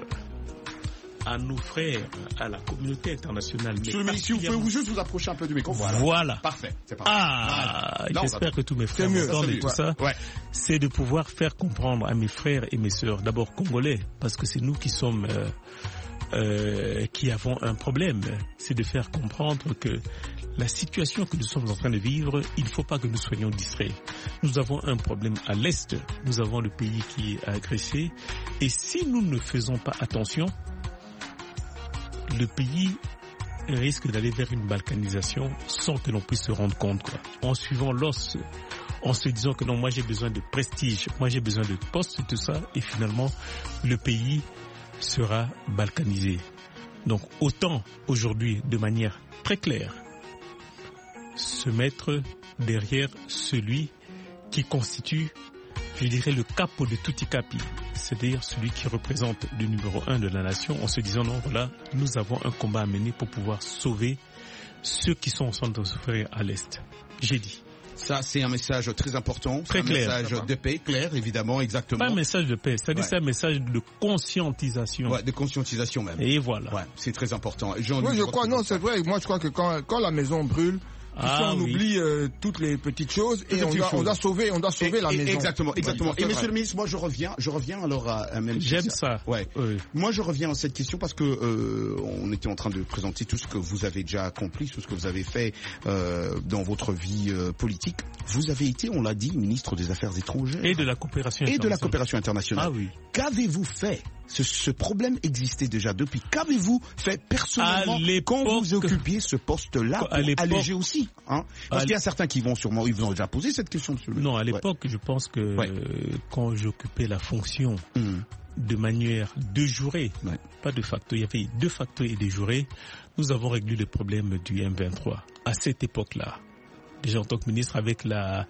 à nos frères, à la communauté internationale. Monsieur le ministre, vous pouvez juste vous approcher un peu du micro. Voilà. voilà. Parfait. C'est parfait. Ah, non, j'espère que tous mes frères m'entendent et tout ouais. ça. Ouais. C'est de pouvoir faire comprendre à mes frères et mes sœurs, d'abord congolais, parce que c'est nous qui sommes... Euh, euh, qui avons un problème. C'est de faire comprendre que la situation que nous sommes en train de vivre, il ne faut pas que nous soyons distraits. Nous avons un problème à l'Est. Nous avons le pays qui est agressé. Et si nous ne faisons pas attention, le pays risque d'aller vers une balkanisation sans que l'on puisse se rendre compte, quoi. En suivant l'os, en se disant que non, moi j'ai besoin de prestige, moi j'ai besoin de poste, tout ça, et finalement le pays sera balkanisé. Donc autant aujourd'hui, de manière très claire, se mettre derrière celui qui constitue, je dirais, le capo de tutti capi, c'est-à-dire celui qui représente le numéro un de la nation, en se disant non, voilà, nous avons un combat à mener pour pouvoir sauver ceux qui sont en train de souffrir à l'Est. J'ai dit. Ça, c'est un message très important. Très un clair. message de paix, clair, évidemment, exactement. Pas un message de paix, c'est-à-dire Ouais. c'est un message de conscientisation. Ouais, de conscientisation même. Et voilà. Ouais, c'est très important. Jean, Oui, je crois, non, c'est vrai. Moi, je crois que quand, quand la maison brûle, Ah, on oui. oublie euh, toutes les petites choses Toutes et les on petites doit, on choses. doit sauver, on doit sauver Et- la et- maison. Exactement, exactement. Ouais, Et c'est monsieur vrai. le ministre, moi je reviens, je reviens alors à, à même. J'aime ça. Ouais. Oui. Moi je reviens à cette question parce que euh, on était en train de présenter tout ce que vous avez déjà accompli, tout ce que vous avez fait euh, dans votre vie euh, politique. Vous avez été, on l'a dit, ministre des Affaires étrangères Et de la coopération et de la internationale. coopération internationale. Ah oui. Qu'avez-vous fait? Ce, ce problème existait déjà depuis. Qu'avez-vous fait personnellement À l'époque- quand vous occupiez ce poste-là pour À l'époque- alléger aussi, hein? Parce À qu'il y a certains qui vont sûrement, ils vous ont déjà posé cette question, monsieur le Non, à Ouais. l'époque, je pense que Ouais. euh, quand j'occupais la fonction Mmh. de manière de juré, Ouais. pas de facto, il y avait de facto et de juré, nous avons réglé le problème du M vingt-trois. À cette époque-là, déjà en tant que ministre, avec la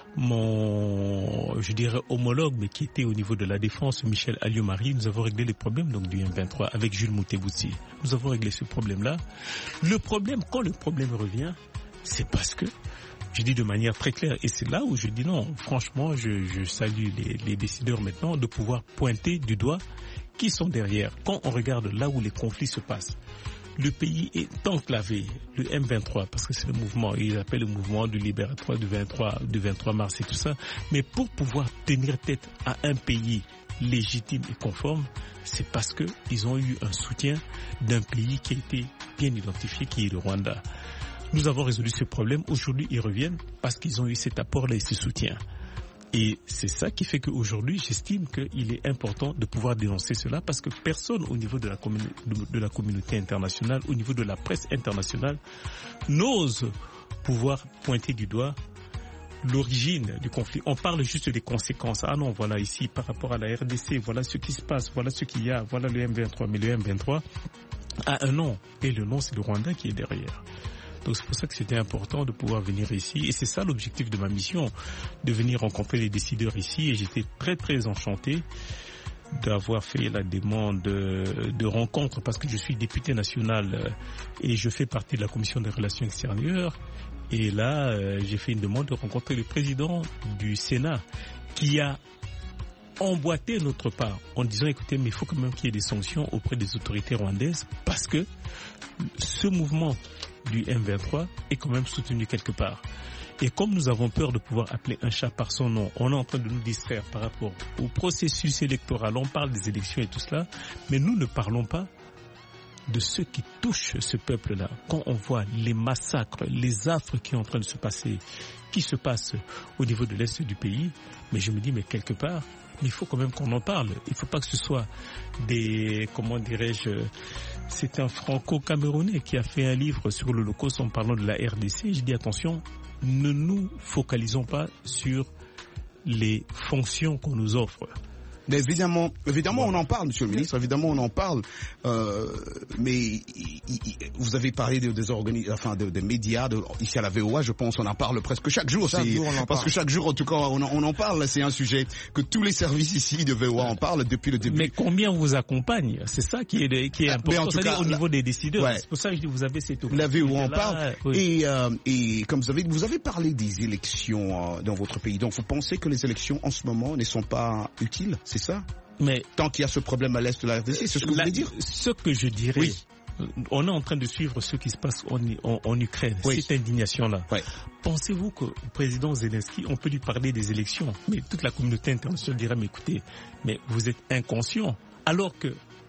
mon, je dirais, homologue, mais qui était au niveau de la défense, Michel Alliot-Marie, nous avons réglé les problèmes donc du M vingt-trois avec Jules Moutebouti. Nous avons réglé ce problème-là. Le problème, quand le problème revient, c'est parce que, je dis de manière très claire, et c'est là où je dis non, franchement, je, je salue les, les décideurs maintenant de pouvoir pointer du doigt qui sont derrière. Quand on regarde là où les conflits se passent, le pays est enclavé, le M vingt-trois, parce que c'est le mouvement, ils appellent le mouvement du libératoire du vingt-trois, du vingt-trois mars et tout ça, mais pour pouvoir tenir tête à un pays légitime et conforme, c'est parce que ils ont eu un soutien d'un pays qui a été bien identifié, qui est le Rwanda. Nous avons résolu ce problème, aujourd'hui ils reviennent parce qu'ils ont eu cet apport-là et ce soutien. Et c'est ça qui fait qu'aujourd'hui, j'estime qu'il est important de pouvoir dénoncer cela parce que personne au niveau de la, communi- de- de la communauté internationale, au niveau de la presse internationale, n'ose pouvoir pointer du doigt l'origine du conflit. On parle juste des conséquences. Ah non, voilà ici, par rapport à la R D C, voilà ce qui se passe, voilà ce qu'il y a, voilà le M vingt-trois. Mais le M vingt-trois a un nom. Et le nom, c'est le Rwanda qui est derrière. Donc c'est pour ça que c'était important de pouvoir venir ici. Et c'est ça l'objectif de ma mission, de venir rencontrer les décideurs ici. Et j'étais très très enchanté d'avoir fait la demande de, de rencontre parce que je suis député national et je fais partie de la commission des relations extérieures. Et là, euh, j'ai fait une demande de rencontrer le président du Sénat qui a emboîté notre part en disant écoutez, mais il faut quand même qu'il y ait des sanctions auprès des autorités rwandaises parce que ce mouvement du M vingt-trois est quand même soutenu quelque part. Et comme nous avons peur de pouvoir appeler un chat par son nom, on est en train de nous distraire par rapport au processus électoral. On parle des élections et tout cela, mais nous ne parlons pas de ce qui touche ce peuple-là. Quand on voit les massacres, les affres qui sont en train de se passer, qui se passent au niveau de l'Est du pays, mais je me dis, mais quelque part, il faut quand même qu'on en parle. Il ne faut pas que ce soit des, comment dirais-je, c'est un franco-camerounais qui a fait un livre sur l'Holocauste en parlant de la R D C. Je dis attention, ne nous focalisons pas sur les fonctions qu'on nous offre. Mais évidemment, évidemment, on en parle, monsieur le ministre. Évidemment, on en parle. Euh, mais il, il, vous avez parlé de, des organi- enfin, de, des médias. De, ici à la V O A, je pense, on en parle presque chaque jour. Chaque c'est, jour, on en parce parle. que chaque jour, en tout cas, on, en- on en parle. C'est un sujet que tous les services ici de V O A en parlent depuis le début. Mais combien vous accompagne? C'est ça qui est, qui est Ah, mais en important. tout C'est-à-dire cas, au niveau la- des décideurs. Ouais. C'est pour ça que je dis, vous avez cette La V O A en opportunité-là. parle. Oui. Et, euh, et comme vous avez, vous avez parlé des élections euh, dans votre pays. Donc, vous pensez que les élections en ce moment ne sont pas utiles, c'est ça? Mais tant qu'il y a ce problème à l'est de la R D C, c'est ce que vous la- voulez dire? Ce que je dirais, Oui. on est en train de suivre ce qui se passe en, en, en Ukraine, Oui. cette indignation-là. Ouais. Pensez-vous qu'au président Zelensky, on peut lui parler des élections, mais toute la communauté internationale dira, mais écoutez, mais vous êtes inconscient, alors que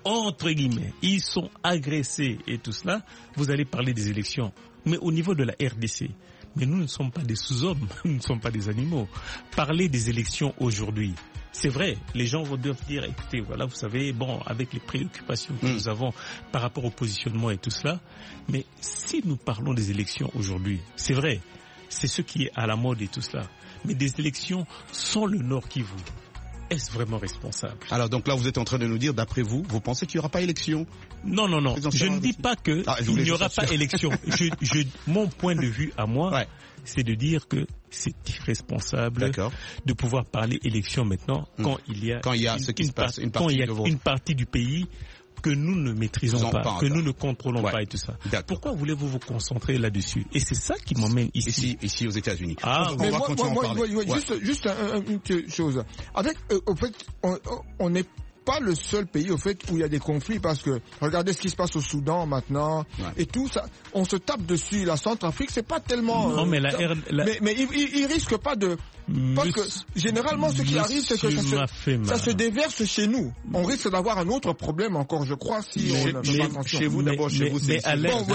entre guillemets, ils sont agressés et tout cela, vous allez parler des élections. Mais au niveau de la R D C, mais nous ne sommes pas des sous-hommes, nous ne sommes pas des animaux. Parler des élections aujourd'hui, c'est vrai, les gens vont devoir dire, écoutez, voilà, vous savez, bon, avec les préoccupations que mmh. nous avons par rapport au positionnement et tout cela, mais si nous parlons des élections aujourd'hui, c'est vrai, c'est ce qui est à la mode et tout cela, mais des élections sans le Nord Kivu, est-ce vraiment responsable? Alors donc là, vous êtes en train de nous dire, d'après vous, vous pensez qu'il n'y aura pas élection? Non, non, non. Je ne dis pas que ah, il n'y aura pas élection. je, je, mon point de vue à moi, ouais. c'est de dire que c'est irresponsable de pouvoir parler élection maintenant mmh. quand il y a, quand il y a une, ce qui une, se passe, une quand il y a vos... une partie du pays que nous ne maîtrisons pas, pas que nous ne contrôlons ouais. pas et tout ça. Pourquoi voulez-vous vous concentrer là-dessus? Et c'est ça qui m'emmène ici. Ici, ici aux États-Unis. Ah, on mais va moi, continuer moi, à en parler. Moi, ouais. Juste, juste un, un, une chose. Avec, euh, au fait, on n'est pas le seul pays au fait où il y a des conflits parce que regardez ce qui se passe au Soudan maintenant ouais. et tout ça, on se tape dessus. La Centrafrique, c'est pas tellement. Non, euh, mais la, R, la... mais, mais il, il, il risque pas de. Parce que généralement, ce qui arrive, c'est que ça se, ça se déverse chez nous. On risque d'avoir un autre problème encore, je crois, si mais, on mais, fait pas attention. Chez vous, d'abord, chez vous, c'est.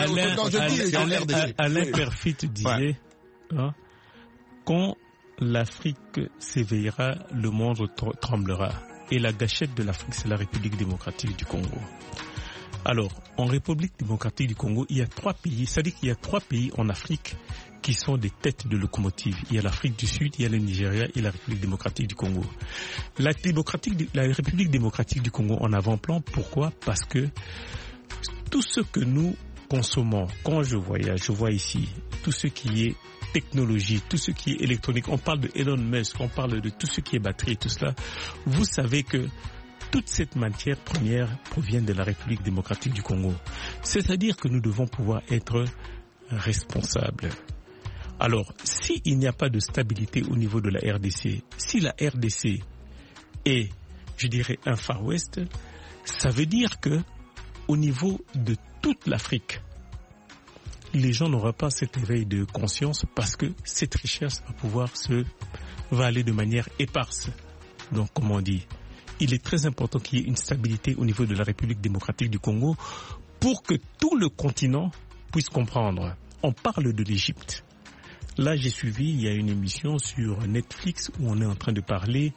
Alain Perfit disait, hein, quand l'Afrique s'éveillera, le monde tremblera. Et la gâchette de l'Afrique, c'est la République démocratique du Congo. Alors, en République démocratique du Congo, il y a trois pays, c'est-à-dire qu'il y a trois pays en Afrique qui sont des têtes de locomotive. Il y a l'Afrique du Sud, il y a le Nigeria et la République démocratique du Congo. La, démocratique, la République démocratique du Congo en avant-plan, pourquoi? Parce que tout ce que nous consommons, quand je voyage, je vois ici, tout ce qui est technologie, tout ce qui est électronique, on parle de Elon Musk, on parle de tout ce qui est batterie et tout cela, vous savez que toute cette matière première provient de la République démocratique du Congo. C'est-à-dire que nous devons pouvoir être responsables. Alors, s'il n'y a pas de stabilité au niveau de la R D C, si la R D C est, je dirais, un Far West, ça veut dire que au niveau de toute l'Afrique, les gens n'auront pas cet éveil de conscience parce que cette richesse va pouvoir se, va aller de manière éparse. Donc, comme on dit, il est très important qu'il y ait une stabilité au niveau de la République démocratique du Congo pour que tout le continent puisse comprendre. On parle de l'Égypte. Là, j'ai suivi, il y a une émission sur Netflix où on est en train de parler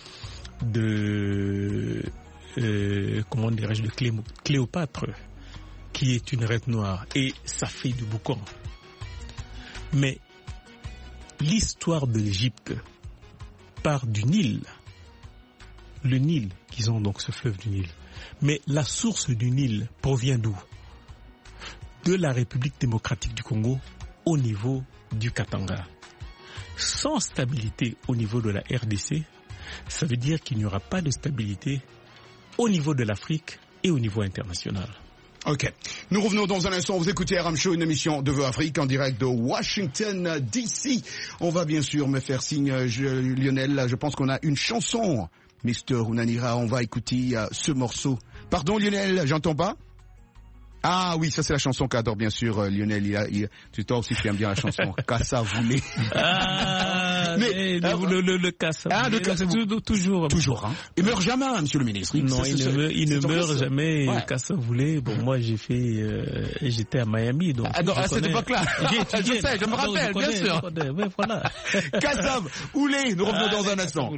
de, euh, comment dirais-je, de Clé- Cléopâtre, qui est une reine noire, et sa fille de Boucan. Mais l'histoire de l'Égypte part du Nil. Le Nil, qu'ils ont donc ce fleuve du Nil. Mais la source du Nil provient d'où? De la République démocratique du Congo au niveau du Katanga. Sans stabilité au niveau de la R D C, ça veut dire qu'il n'y aura pas de stabilité au niveau de l'Afrique et au niveau international. Ok. Nous revenons dans un instant. Vous écoutez R M Show, une émission de Vœux Afrique en direct de Washington, D C. On va bien sûr me faire signe, je, Lionel. Je pense qu'on a une chanson. mister Unanira, on va écouter uh, ce morceau. Pardon, Lionel, j'entends pas? Ah oui, ça c'est la chanson qu'adore bien sûr euh, Lionel. Il a, il, tu toi aussi tu aimes bien la chanson Kassa voulait. Ah, mais, mais le, le, le Kassa ah, voulait, c'est toujours toujours. Toujours. Hein. Il meurt jamais, hein, monsieur le ministre. Non, c'est, il, c'est, ne meurt, il ne meurt jamais. Ouais. Kassa voulait. Bon, moi j'ai fait, euh, j'étais à Miami, donc. Ah, donc, à cette époque-là. J'ai étudié. Je sais, je me rappelle, donc, je connais, bien sûr. Connais, ouais, voilà. Kassa voulait. Nous revenons ah, dans un instant.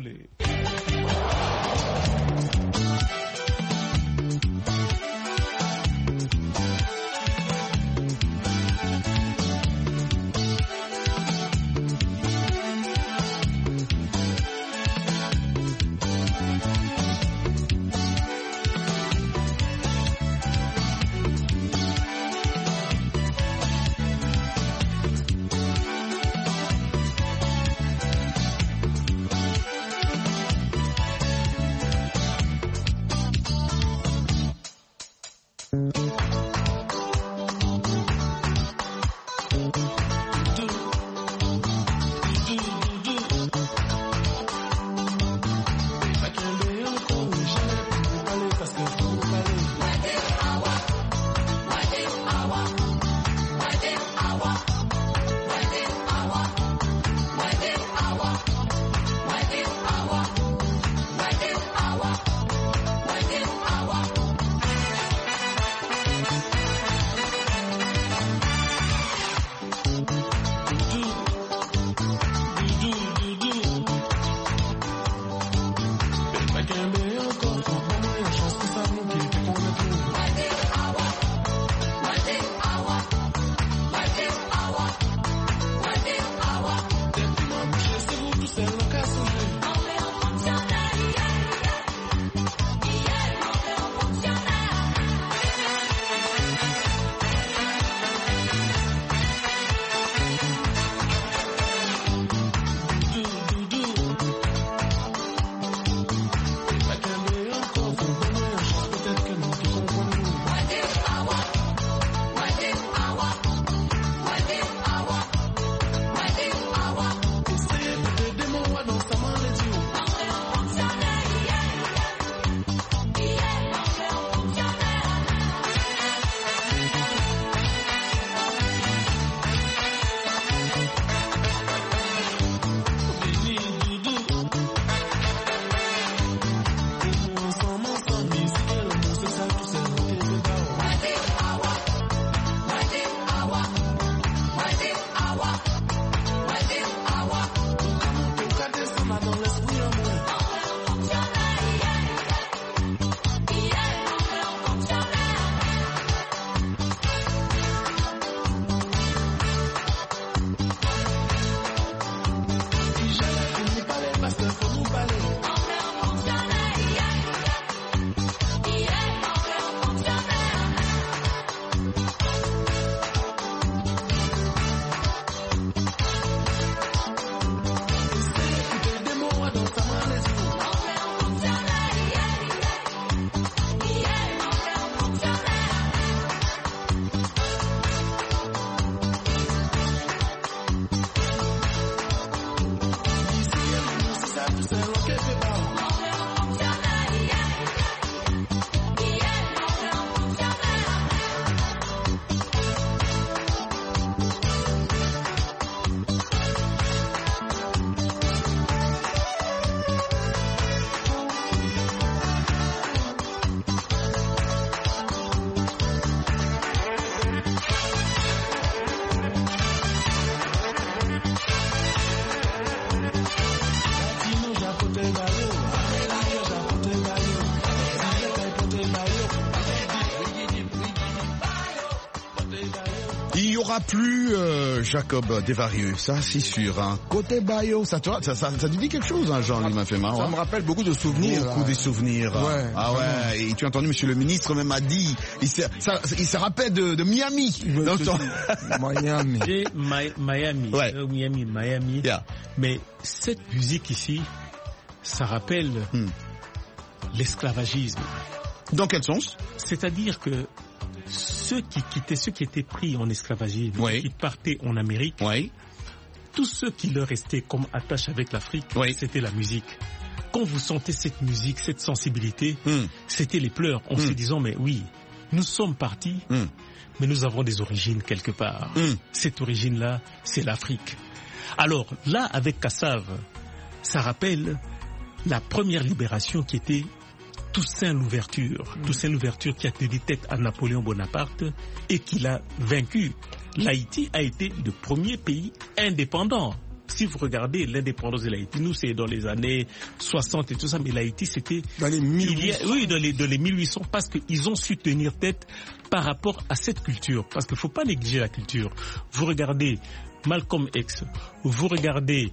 aura plus euh, Jacob Desvarieux, ça c'est sûr. Hein. Côté Bayo, ça, ça, ça, ça te dit quelque chose, hein, Jean-Louis Mafema? Ça ouais. me rappelle beaucoup de souvenirs. Beaucoup là. de souvenirs. Ouais, ah ouais. vraiment. Et tu as entendu, monsieur le ministre même a dit, il se, ça, il se rappelle de, de Miami. Dans son... Miami. Et Mi- Miami. Ouais. Euh, Miami, Miami. Yeah. Mais cette musique ici, ça rappelle hmm. l'esclavagisme. Dans quel sens? C'est-à-dire que ceux qui quittaient, ceux qui étaient pris en esclavagisme, Oui. qui partaient en Amérique, Oui. tous ceux qui leur restaient comme attache avec l'Afrique, Oui. c'était la musique. Quand vous sentez cette musique, cette sensibilité, Hmm. c'était les pleurs, en Mm. se disant, mais oui, nous sommes partis, Hmm. mais nous avons des origines quelque part. Hmm. Cette origine-là, c'est l'Afrique. Alors là, avec Kassav, ça rappelle la première libération qui était Toussaint Louverture. Mm. Toussaint Louverture qui a tenu tête à Napoléon Bonaparte et qui l'a vaincu. L'Haïti a été le premier pays indépendant. Si vous regardez l'indépendance de l'Haïti, nous c'est dans les années soixante et tout ça, mais l'Haïti c'était dans les mille huit cents. Il y a, oui, dans les, dans les mille huit cents, parce qu'ils ont su tenir tête par rapport à cette culture. Parce qu'il ne faut pas négliger la culture. Vous regardez Malcolm X, vous regardez,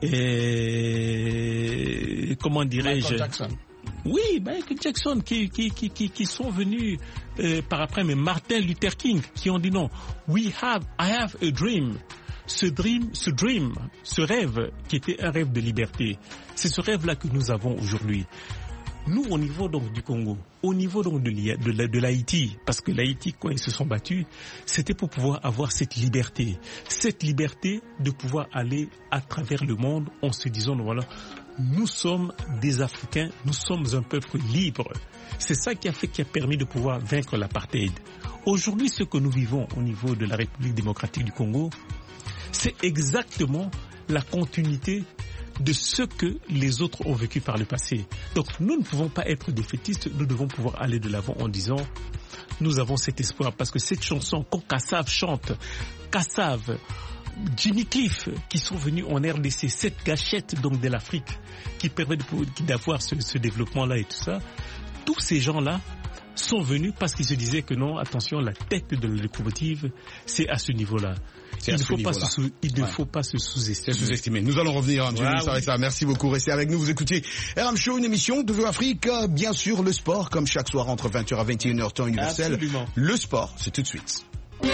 euh, comment dirais-je, Michael Jackson. Oui, Michael Jackson qui, qui, qui, qui, qui sont venus euh, par après, mais Martin Luther King qui ont dit non, we have, I have a dream. Ce dream, ce dream, ce rêve qui était un rêve de liberté, c'est ce rêve-là que nous avons aujourd'hui. Nous, au niveau donc du Congo, au niveau donc de, de, de l'Haïti, parce que l'Haïti, quand ils se sont battus, c'était pour pouvoir avoir cette liberté, cette liberté de pouvoir aller à travers le monde en se disant voilà, nous sommes des Africains, nous sommes un peuple libre. C'est ça qui a fait, qui a permis de pouvoir vaincre l'apartheid. Aujourd'hui, ce que nous vivons au niveau de la République démocratique du Congo, c'est exactement la continuité de ce que les autres ont vécu par le passé. Donc nous ne pouvons pas être défaitistes, nous devons pouvoir aller de l'avant en disant nous avons cet espoir, parce que cette chanson, quand Kassav chante, Kassav, Jimmy Cliff, qui sont venus en R D C, cette gâchette donc de l'Afrique, qui permet de, d'avoir ce, ce développement-là et tout ça, tous ces gens-là sont venus parce qu'ils se disaient que non, attention, la tête de la locomotive, c'est à ce niveau-là. Il, ne faut, pas se sous, il ne ouais. faut pas se sous-estimer. sous-estimer. Nous allons revenir, hein, wow, avec ça. Merci beaucoup. Restez avec nous. Vous écoutez R M Show, une émission de Vœux Afrique. Bien sûr, le sport, comme chaque soir entre vingt heures à vingt et une heures, temps universel. Absolument. Le sport, c'est tout de suite.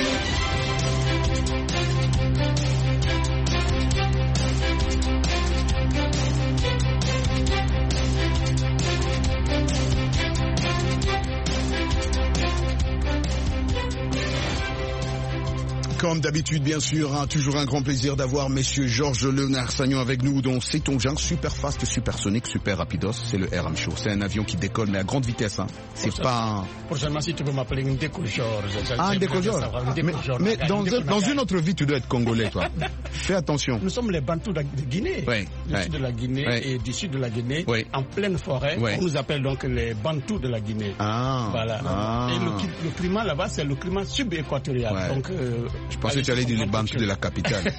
Comme d'habitude, bien sûr, hein, toujours un grand plaisir d'avoir messieurs Georges Léonard Sagnon avec nous, dont c'est engin super fast, super sonique, super rapidos. C'est le R M Show. C'est un avion qui décolle, mais à grande vitesse. Hein. C'est Pour pas un... Prochainement, si tu peux m'appeler un décolleur. Ah, un décolleur. Mais, mais dans, un, dans une autre vie, tu dois être congolais, toi. Fais attention. Nous sommes les Bantous de Guinée. Oui, du oui. sud de la Guinée oui. et du sud de la Guinée, oui. en pleine forêt. Oui. On nous appelle donc les Bantous de la Guinée. Ah. Voilà. Ah. Et le, le climat là-bas, c'est le climat subéquatorial. Ouais. Donc, euh, je pensais que tu allais dire les Bantous de la capitale.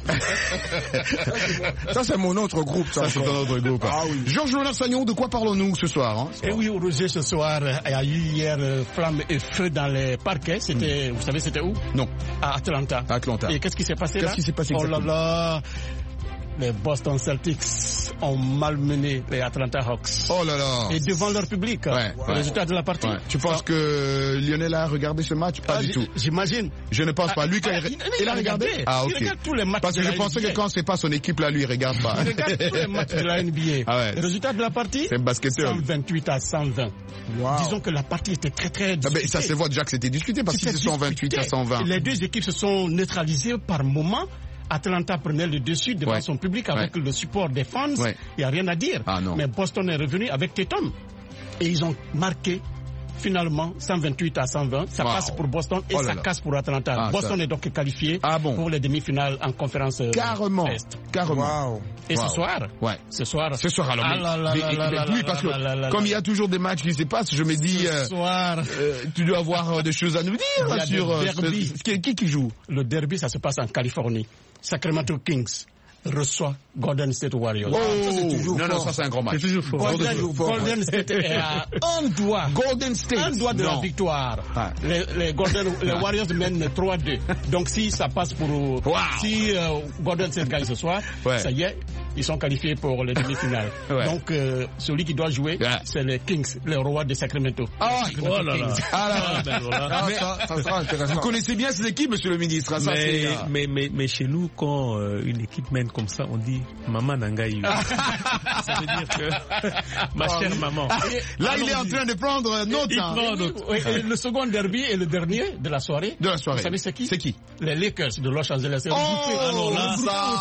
Ça, c'est mon autre groupe. Ça, ça c'est ton autre groupe. Ah, oui. Georges Léonard Sagnon, de quoi parlons-nous ce soir, hein, Eh oui, Roger, ce soir, il y a eu hier euh, flamme et feu dans les parquets. C'était, mm. Vous savez, c'était où? Non. À Atlanta. À Atlanta. Et qu'est-ce qui s'est passé qu'est-ce là? Qu'est-ce qui s'est passé Oh exactement? là là. Les Boston Celtics ont malmené les Atlanta Hawks. Oh là là. Et devant leur public. Ouais, le ouais. résultat de la partie. Ouais. Tu penses ça... que Lionel a regardé ce match? Pas ah, du tout. J'imagine. Je ne pense ah, pas. Lui, ah, il, il, il a regardé? regardé. Ah, ok. Il regarde tous les matchs. Parce que de je la pensais N B A. que quand c'est pas son équipe là, lui, il regarde pas. Il regarde tous les matchs de la N B A. Ah ouais. Le résultat de la partie? C'est basketteur. cent vingt-huit à cent vingt. Wow. Disons que la partie était très très discutée. Ah ben, ça se voit déjà que c'était discuté parce que c'est cent vingt-huit à cent vingt. Les deux équipes se sont neutralisées par moment. Atlanta prenait le dessus devant ouais. son public avec ouais. le support des fans. Il ouais. n'y a rien à dire. Ah, non. Mais Boston est revenu avec Tatum. Et ils ont marqué finalement cent vingt-huit à cent vingt. Ça wow. passe pour Boston et oh ça là. casse pour Atlanta. Ah, Boston ça. est donc qualifié ah, bon. pour les demi-finales en conférence Carrément. Est. Carrément. Wow. Et wow. ce soir ouais. Ce soir. Ce soir alors. Ah là là là là là oui, parce que là là comme il y a toujours des matchs qui se passent, je me dis. Ce euh, soir. Euh, tu dois avoir euh, des choses à nous dire il y a sur euh, derby. Ce, qui, qui qui joue? Le derby, ça se passe en Californie. Sacramento Kings reçoit Golden State Warriors. Oh, ça, c'est toujours non, fort. non, ça c'est un grand match. C'est toujours fort. Golden, toujours fort, Golden ouais. State est à un doigt. Golden State. Un doigt de non. la victoire. Ah. Les, les, Golden, les Warriors mènent trois deux. Donc si ça passe pour... Wow. Si euh, Golden State gagne ce soir, ouais. ça y est, ils sont qualifiés pour les demi-finales. Ouais. Donc euh, celui qui doit jouer, yeah. c'est les Kings, les rois de Sacramento. Ah, Sacramento oh là là. Ah là, ah, ben voilà. ah, ça, ça sera intéressant. Vous connaissez bien ces équipes, monsieur le ministre. Ça, mais, euh... mais, mais, mais chez nous, quand euh, une équipe mène comme ça, on dit Maman Nangaï. Ça veut dire que ma chère oh, maman. Là, il est en train de prendre note. Il hein. prend note. Oui, et le second derby est le dernier de la soirée. De la soirée. Vous savez c'est qui? C'est qui? Les Lakers de Los Angeles. Oh, alors là,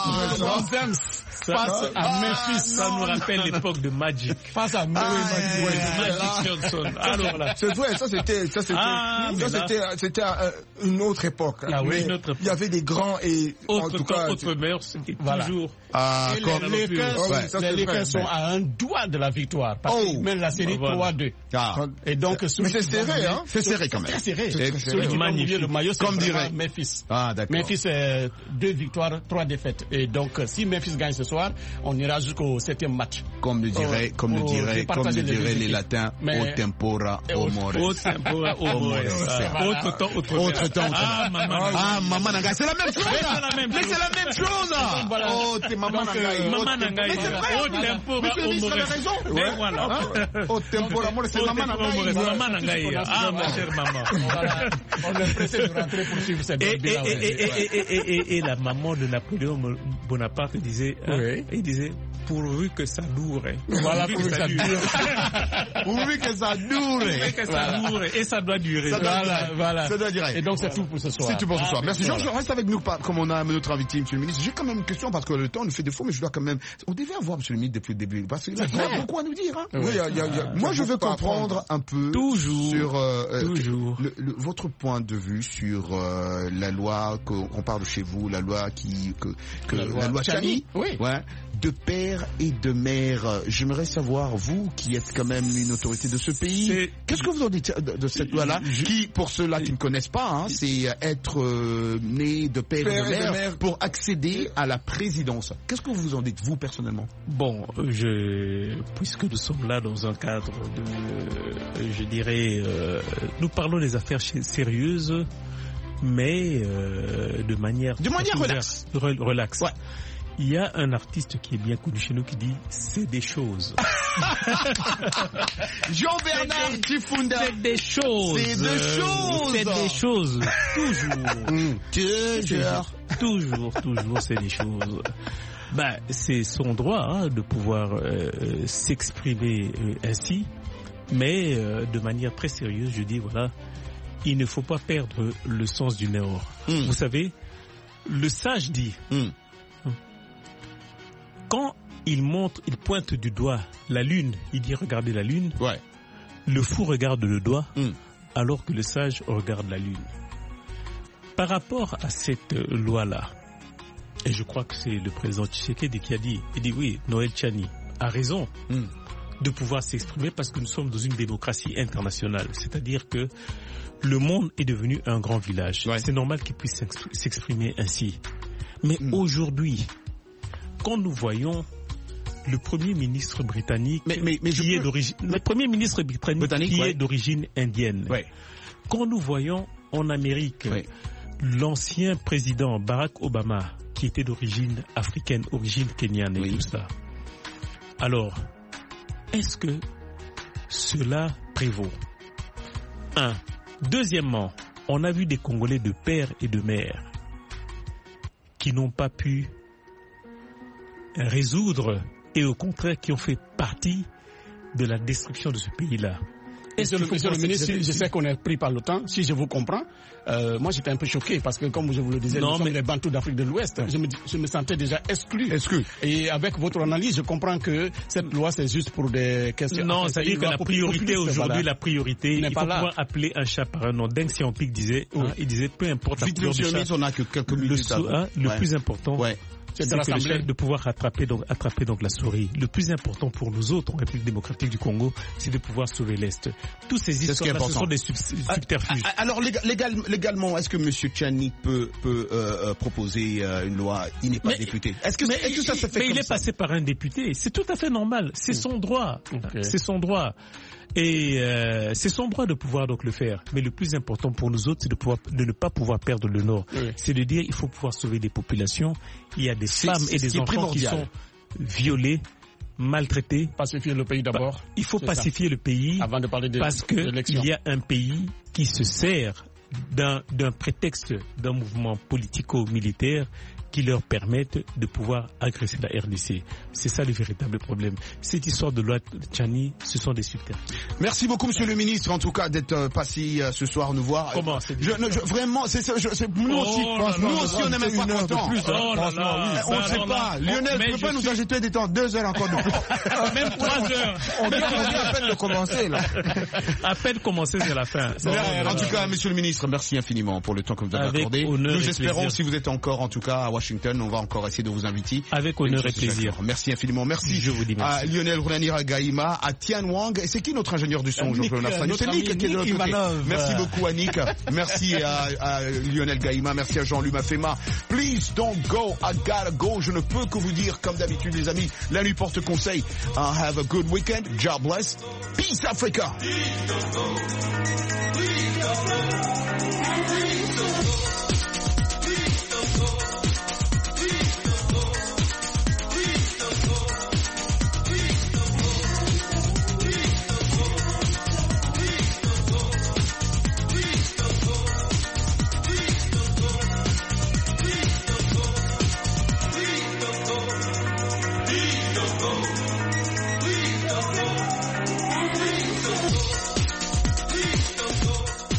ça, ça, face à Memphis, ça nous rappelle l'époque de Magic. Face à Magic, ah, ouais, Magic Johnson. Alors là, c'est vrai, ça c'était, ça c'était, ah, ça c'était, là... c'était euh, une autre époque. Ah, oui, une autre époque. Il y avait des grands et autre en tout temps, cas, autre mœurs, et voilà. toujours. Ah, et comme les Lakers, oh, oui, ça, les Lakers sont à un doigt de la victoire parce oh. qu'ils mènent la série voilà. trois deux. Ah. Et donc, mais c'est serré, hein? C'est serré quand même. C'est serré. C'est celui qui va oublier le maillot, c'est comme dirait Memphis. Ah, d'accord. Memphis, euh, deux victoires, trois défaites. Et donc, si Memphis gagne ce soir, on ira jusqu'au septième match. Comme le dirait, oh, comme le dirait, comme le dirait les latins, au tempora, au more. Au tempora, au more. Autre temps, autre temps. Autre temps. Ah, maman. Ah, maman Nangaï. C'est la même chose. Mais c'est la même chose. Oh, t'es maman Nangaï. Maman Nangaï. Au tempora, au more. Mais voilà. Au tempora, more, c'est maman Nangaï. Maman Nangaï. Ah, ma chère maman. On est pressé de rentrer pour suivre cette et, et, et, et, et, et la maman de Napoléon Bonaparte disait, oui. hein, il disait, pourvu que ça dure. Voilà, pourvu que ça dure. Pourvu que ça dure. Pourvu que ça dure. Et ça doit durer. Ça doit voilà, durer. voilà. Ça doit durer. Et donc, c'est tout pour ce soir. C'est tout pour ce soir. Ah, merci. voilà. Georges, reste avec nous, comme on a notre invité, monsieur le ministre. J'ai quand même une question parce que le temps nous fait défaut, mais je dois quand même, on devait avoir monsieur le ministre depuis le début. Parce qu'il a beaucoup à nous dire, hein. Oui, y a, y a, y a, moi, je veux comprendre un peu. Toujours. Sur, euh, Toujours. Le, le, votre point de vue sur, euh, la loi qu'on parle chez vous, la loi qui, que, que la loi, la loi Chani. Oui. Ouais. De père et de mère. J'aimerais savoir, vous, qui êtes quand même une autorité de ce pays, qu'est-ce que vous en dites de, de cette loi-là, je... qui, pour ceux-là qui ne connaissent pas, hein, c'est être euh, né de père, père et de mère, de mère pour accéder à la présidence. Qu'est-ce que vous en dites, vous, personnellement? Bon, je, puisque nous sommes là dans un cadre de, je dirais, euh, nous parlons des affaires sérieuses, mais euh, de manière... De manière relaxe. Relax. Ouais. Il y a un artiste qui est bien connu chez nous qui dit c'est des choses. Jean-Bernard Tifunda. C'est des choses. C'est des choses. C'est des choses. Toujours. Mmh. Toujours. Toujours, toujours, c'est des choses. Ben, c'est son droit hein, de pouvoir euh, s'exprimer euh, ainsi, mais euh, de manière très sérieuse, je dis voilà, il ne faut pas perdre le sens du nord. Mmh. Vous savez, le sage dit. Mmh. Quand il montre, il pointe du doigt la lune, il dit regardez la lune. Ouais. Le fou regarde le doigt, mm. alors que le sage regarde la lune. Par rapport à cette loi-là, et je crois que c'est le président Tshisekedi qui a dit, il dit oui, Noël Tchani a raison mm. de pouvoir s'exprimer parce que nous sommes dans une démocratie internationale. C'est-à-dire que le monde est devenu un grand village. Ouais. C'est normal qu'il puisse s'exprimer ainsi. Mais mm. aujourd'hui, quand nous voyons le premier ministre britannique mais, mais, mais qui est peux... d'origine, le premier ministre britannique, britannique qui ouais. est d'origine indienne, ouais. quand nous voyons en Amérique ouais. l'ancien président Barack Obama qui était d'origine africaine, origine kenyane et oui. tout ça, alors est-ce que cela prévaut? Un. Deuxièmement, on a vu des Congolais de père et de mère qui n'ont pas pu résoudre et au contraire qui ont fait partie de la destruction de ce pays-là. Monsieur le, monsieur le ministre, je, je sais qu'on est pris par le temps. Si je vous comprends, euh, moi j'étais un peu choqué parce que comme je vous le disais, non, nous sommes mais... les Bantous d'Afrique de l'Ouest. Je me, je me sentais déjà exclu. exclu. Et avec votre analyse, je comprends que cette loi c'est juste pour des questions. Non, c'est-à-dire que la priorité aujourd'hui, voilà. la priorité, il faut pas pouvoir appeler un chat par un nom. Deng Xiaoping disait, oui. hein, il disait peu importe la couleur du chat. On a que quelques minutes le, hein, le ouais. plus important, ouais. c'est de, le, de pouvoir rattraper donc, attraper donc la souris. Le plus important pour nous autres en République démocratique du Congo, c'est de pouvoir sauver l'Est. Tous ces histoires-là, ce, ce sont des subterfuges. Alors légal, légalement, est-ce que M. Tchani peut, peut euh, proposer euh, une loi? Il n'est pas mais, député. Est-ce que, mais, est, que ça se fait Mais comme il est ça? passé par un député. C'est tout à fait normal. C'est son droit. Okay. C'est son droit. Et euh, c'est son droit de pouvoir donc le faire. Mais le plus important pour nous autres, c'est de pouvoir de ne pas pouvoir perdre le Nord. Oui. C'est de dire il faut pouvoir sauver des populations. Il y a des femmes et des enfants qui sont violés, maltraités. Pacifier le pays d'abord. Il faut pacifier ça. le pays avant de parler de parce que il y a un pays qui se sert d'un, d'un prétexte d'un mouvement politico-militaire qui leur permettent de pouvoir agresser la R D C. C'est ça le véritable problème. Cette histoire de loi Tchani, ce sont des subterfuges. Merci beaucoup, Monsieur le Ministre, en tout cas, d'être euh, passé euh, ce soir nous voir. Comment c'est je, je, Vraiment, c'est, c'est, c'est nous oh aussi, là nous là, aussi, on n'est même pas contents. Oh franchement, oui. On ne sait pas. Lionel, tu ne peux pas nous ajouter des temps, deux heures encore de plus. Même trois heures. On vient à peine de commencer, là. À peine commencer, c'est la fin. C'est vrai, en tout cas, Monsieur le Ministre, merci infiniment pour le temps que vous avez Avec accordé. Nous espérons, si vous êtes encore, en tout cas, à Washington, on va encore essayer de vous inviter. Avec honneur et plaisir. Merci infiniment. Merci. Je vous dis merci. À Lionel Roulanira Gaïma, à Tian Wang. Et c'est qui notre ingénieur du son, Jean-Claude Lafrenière? C'est Nick qui est de l'autre côté. Merci beaucoup à Nick. Merci à, à Lionel Gaïma. Merci à Jean-Luc Mafema. Please don't go. I gotta go. Je ne peux que vous dire, comme d'habitude, les amis, la nuit porte conseil. Uh, have a good weekend. God bless. Peace Africa.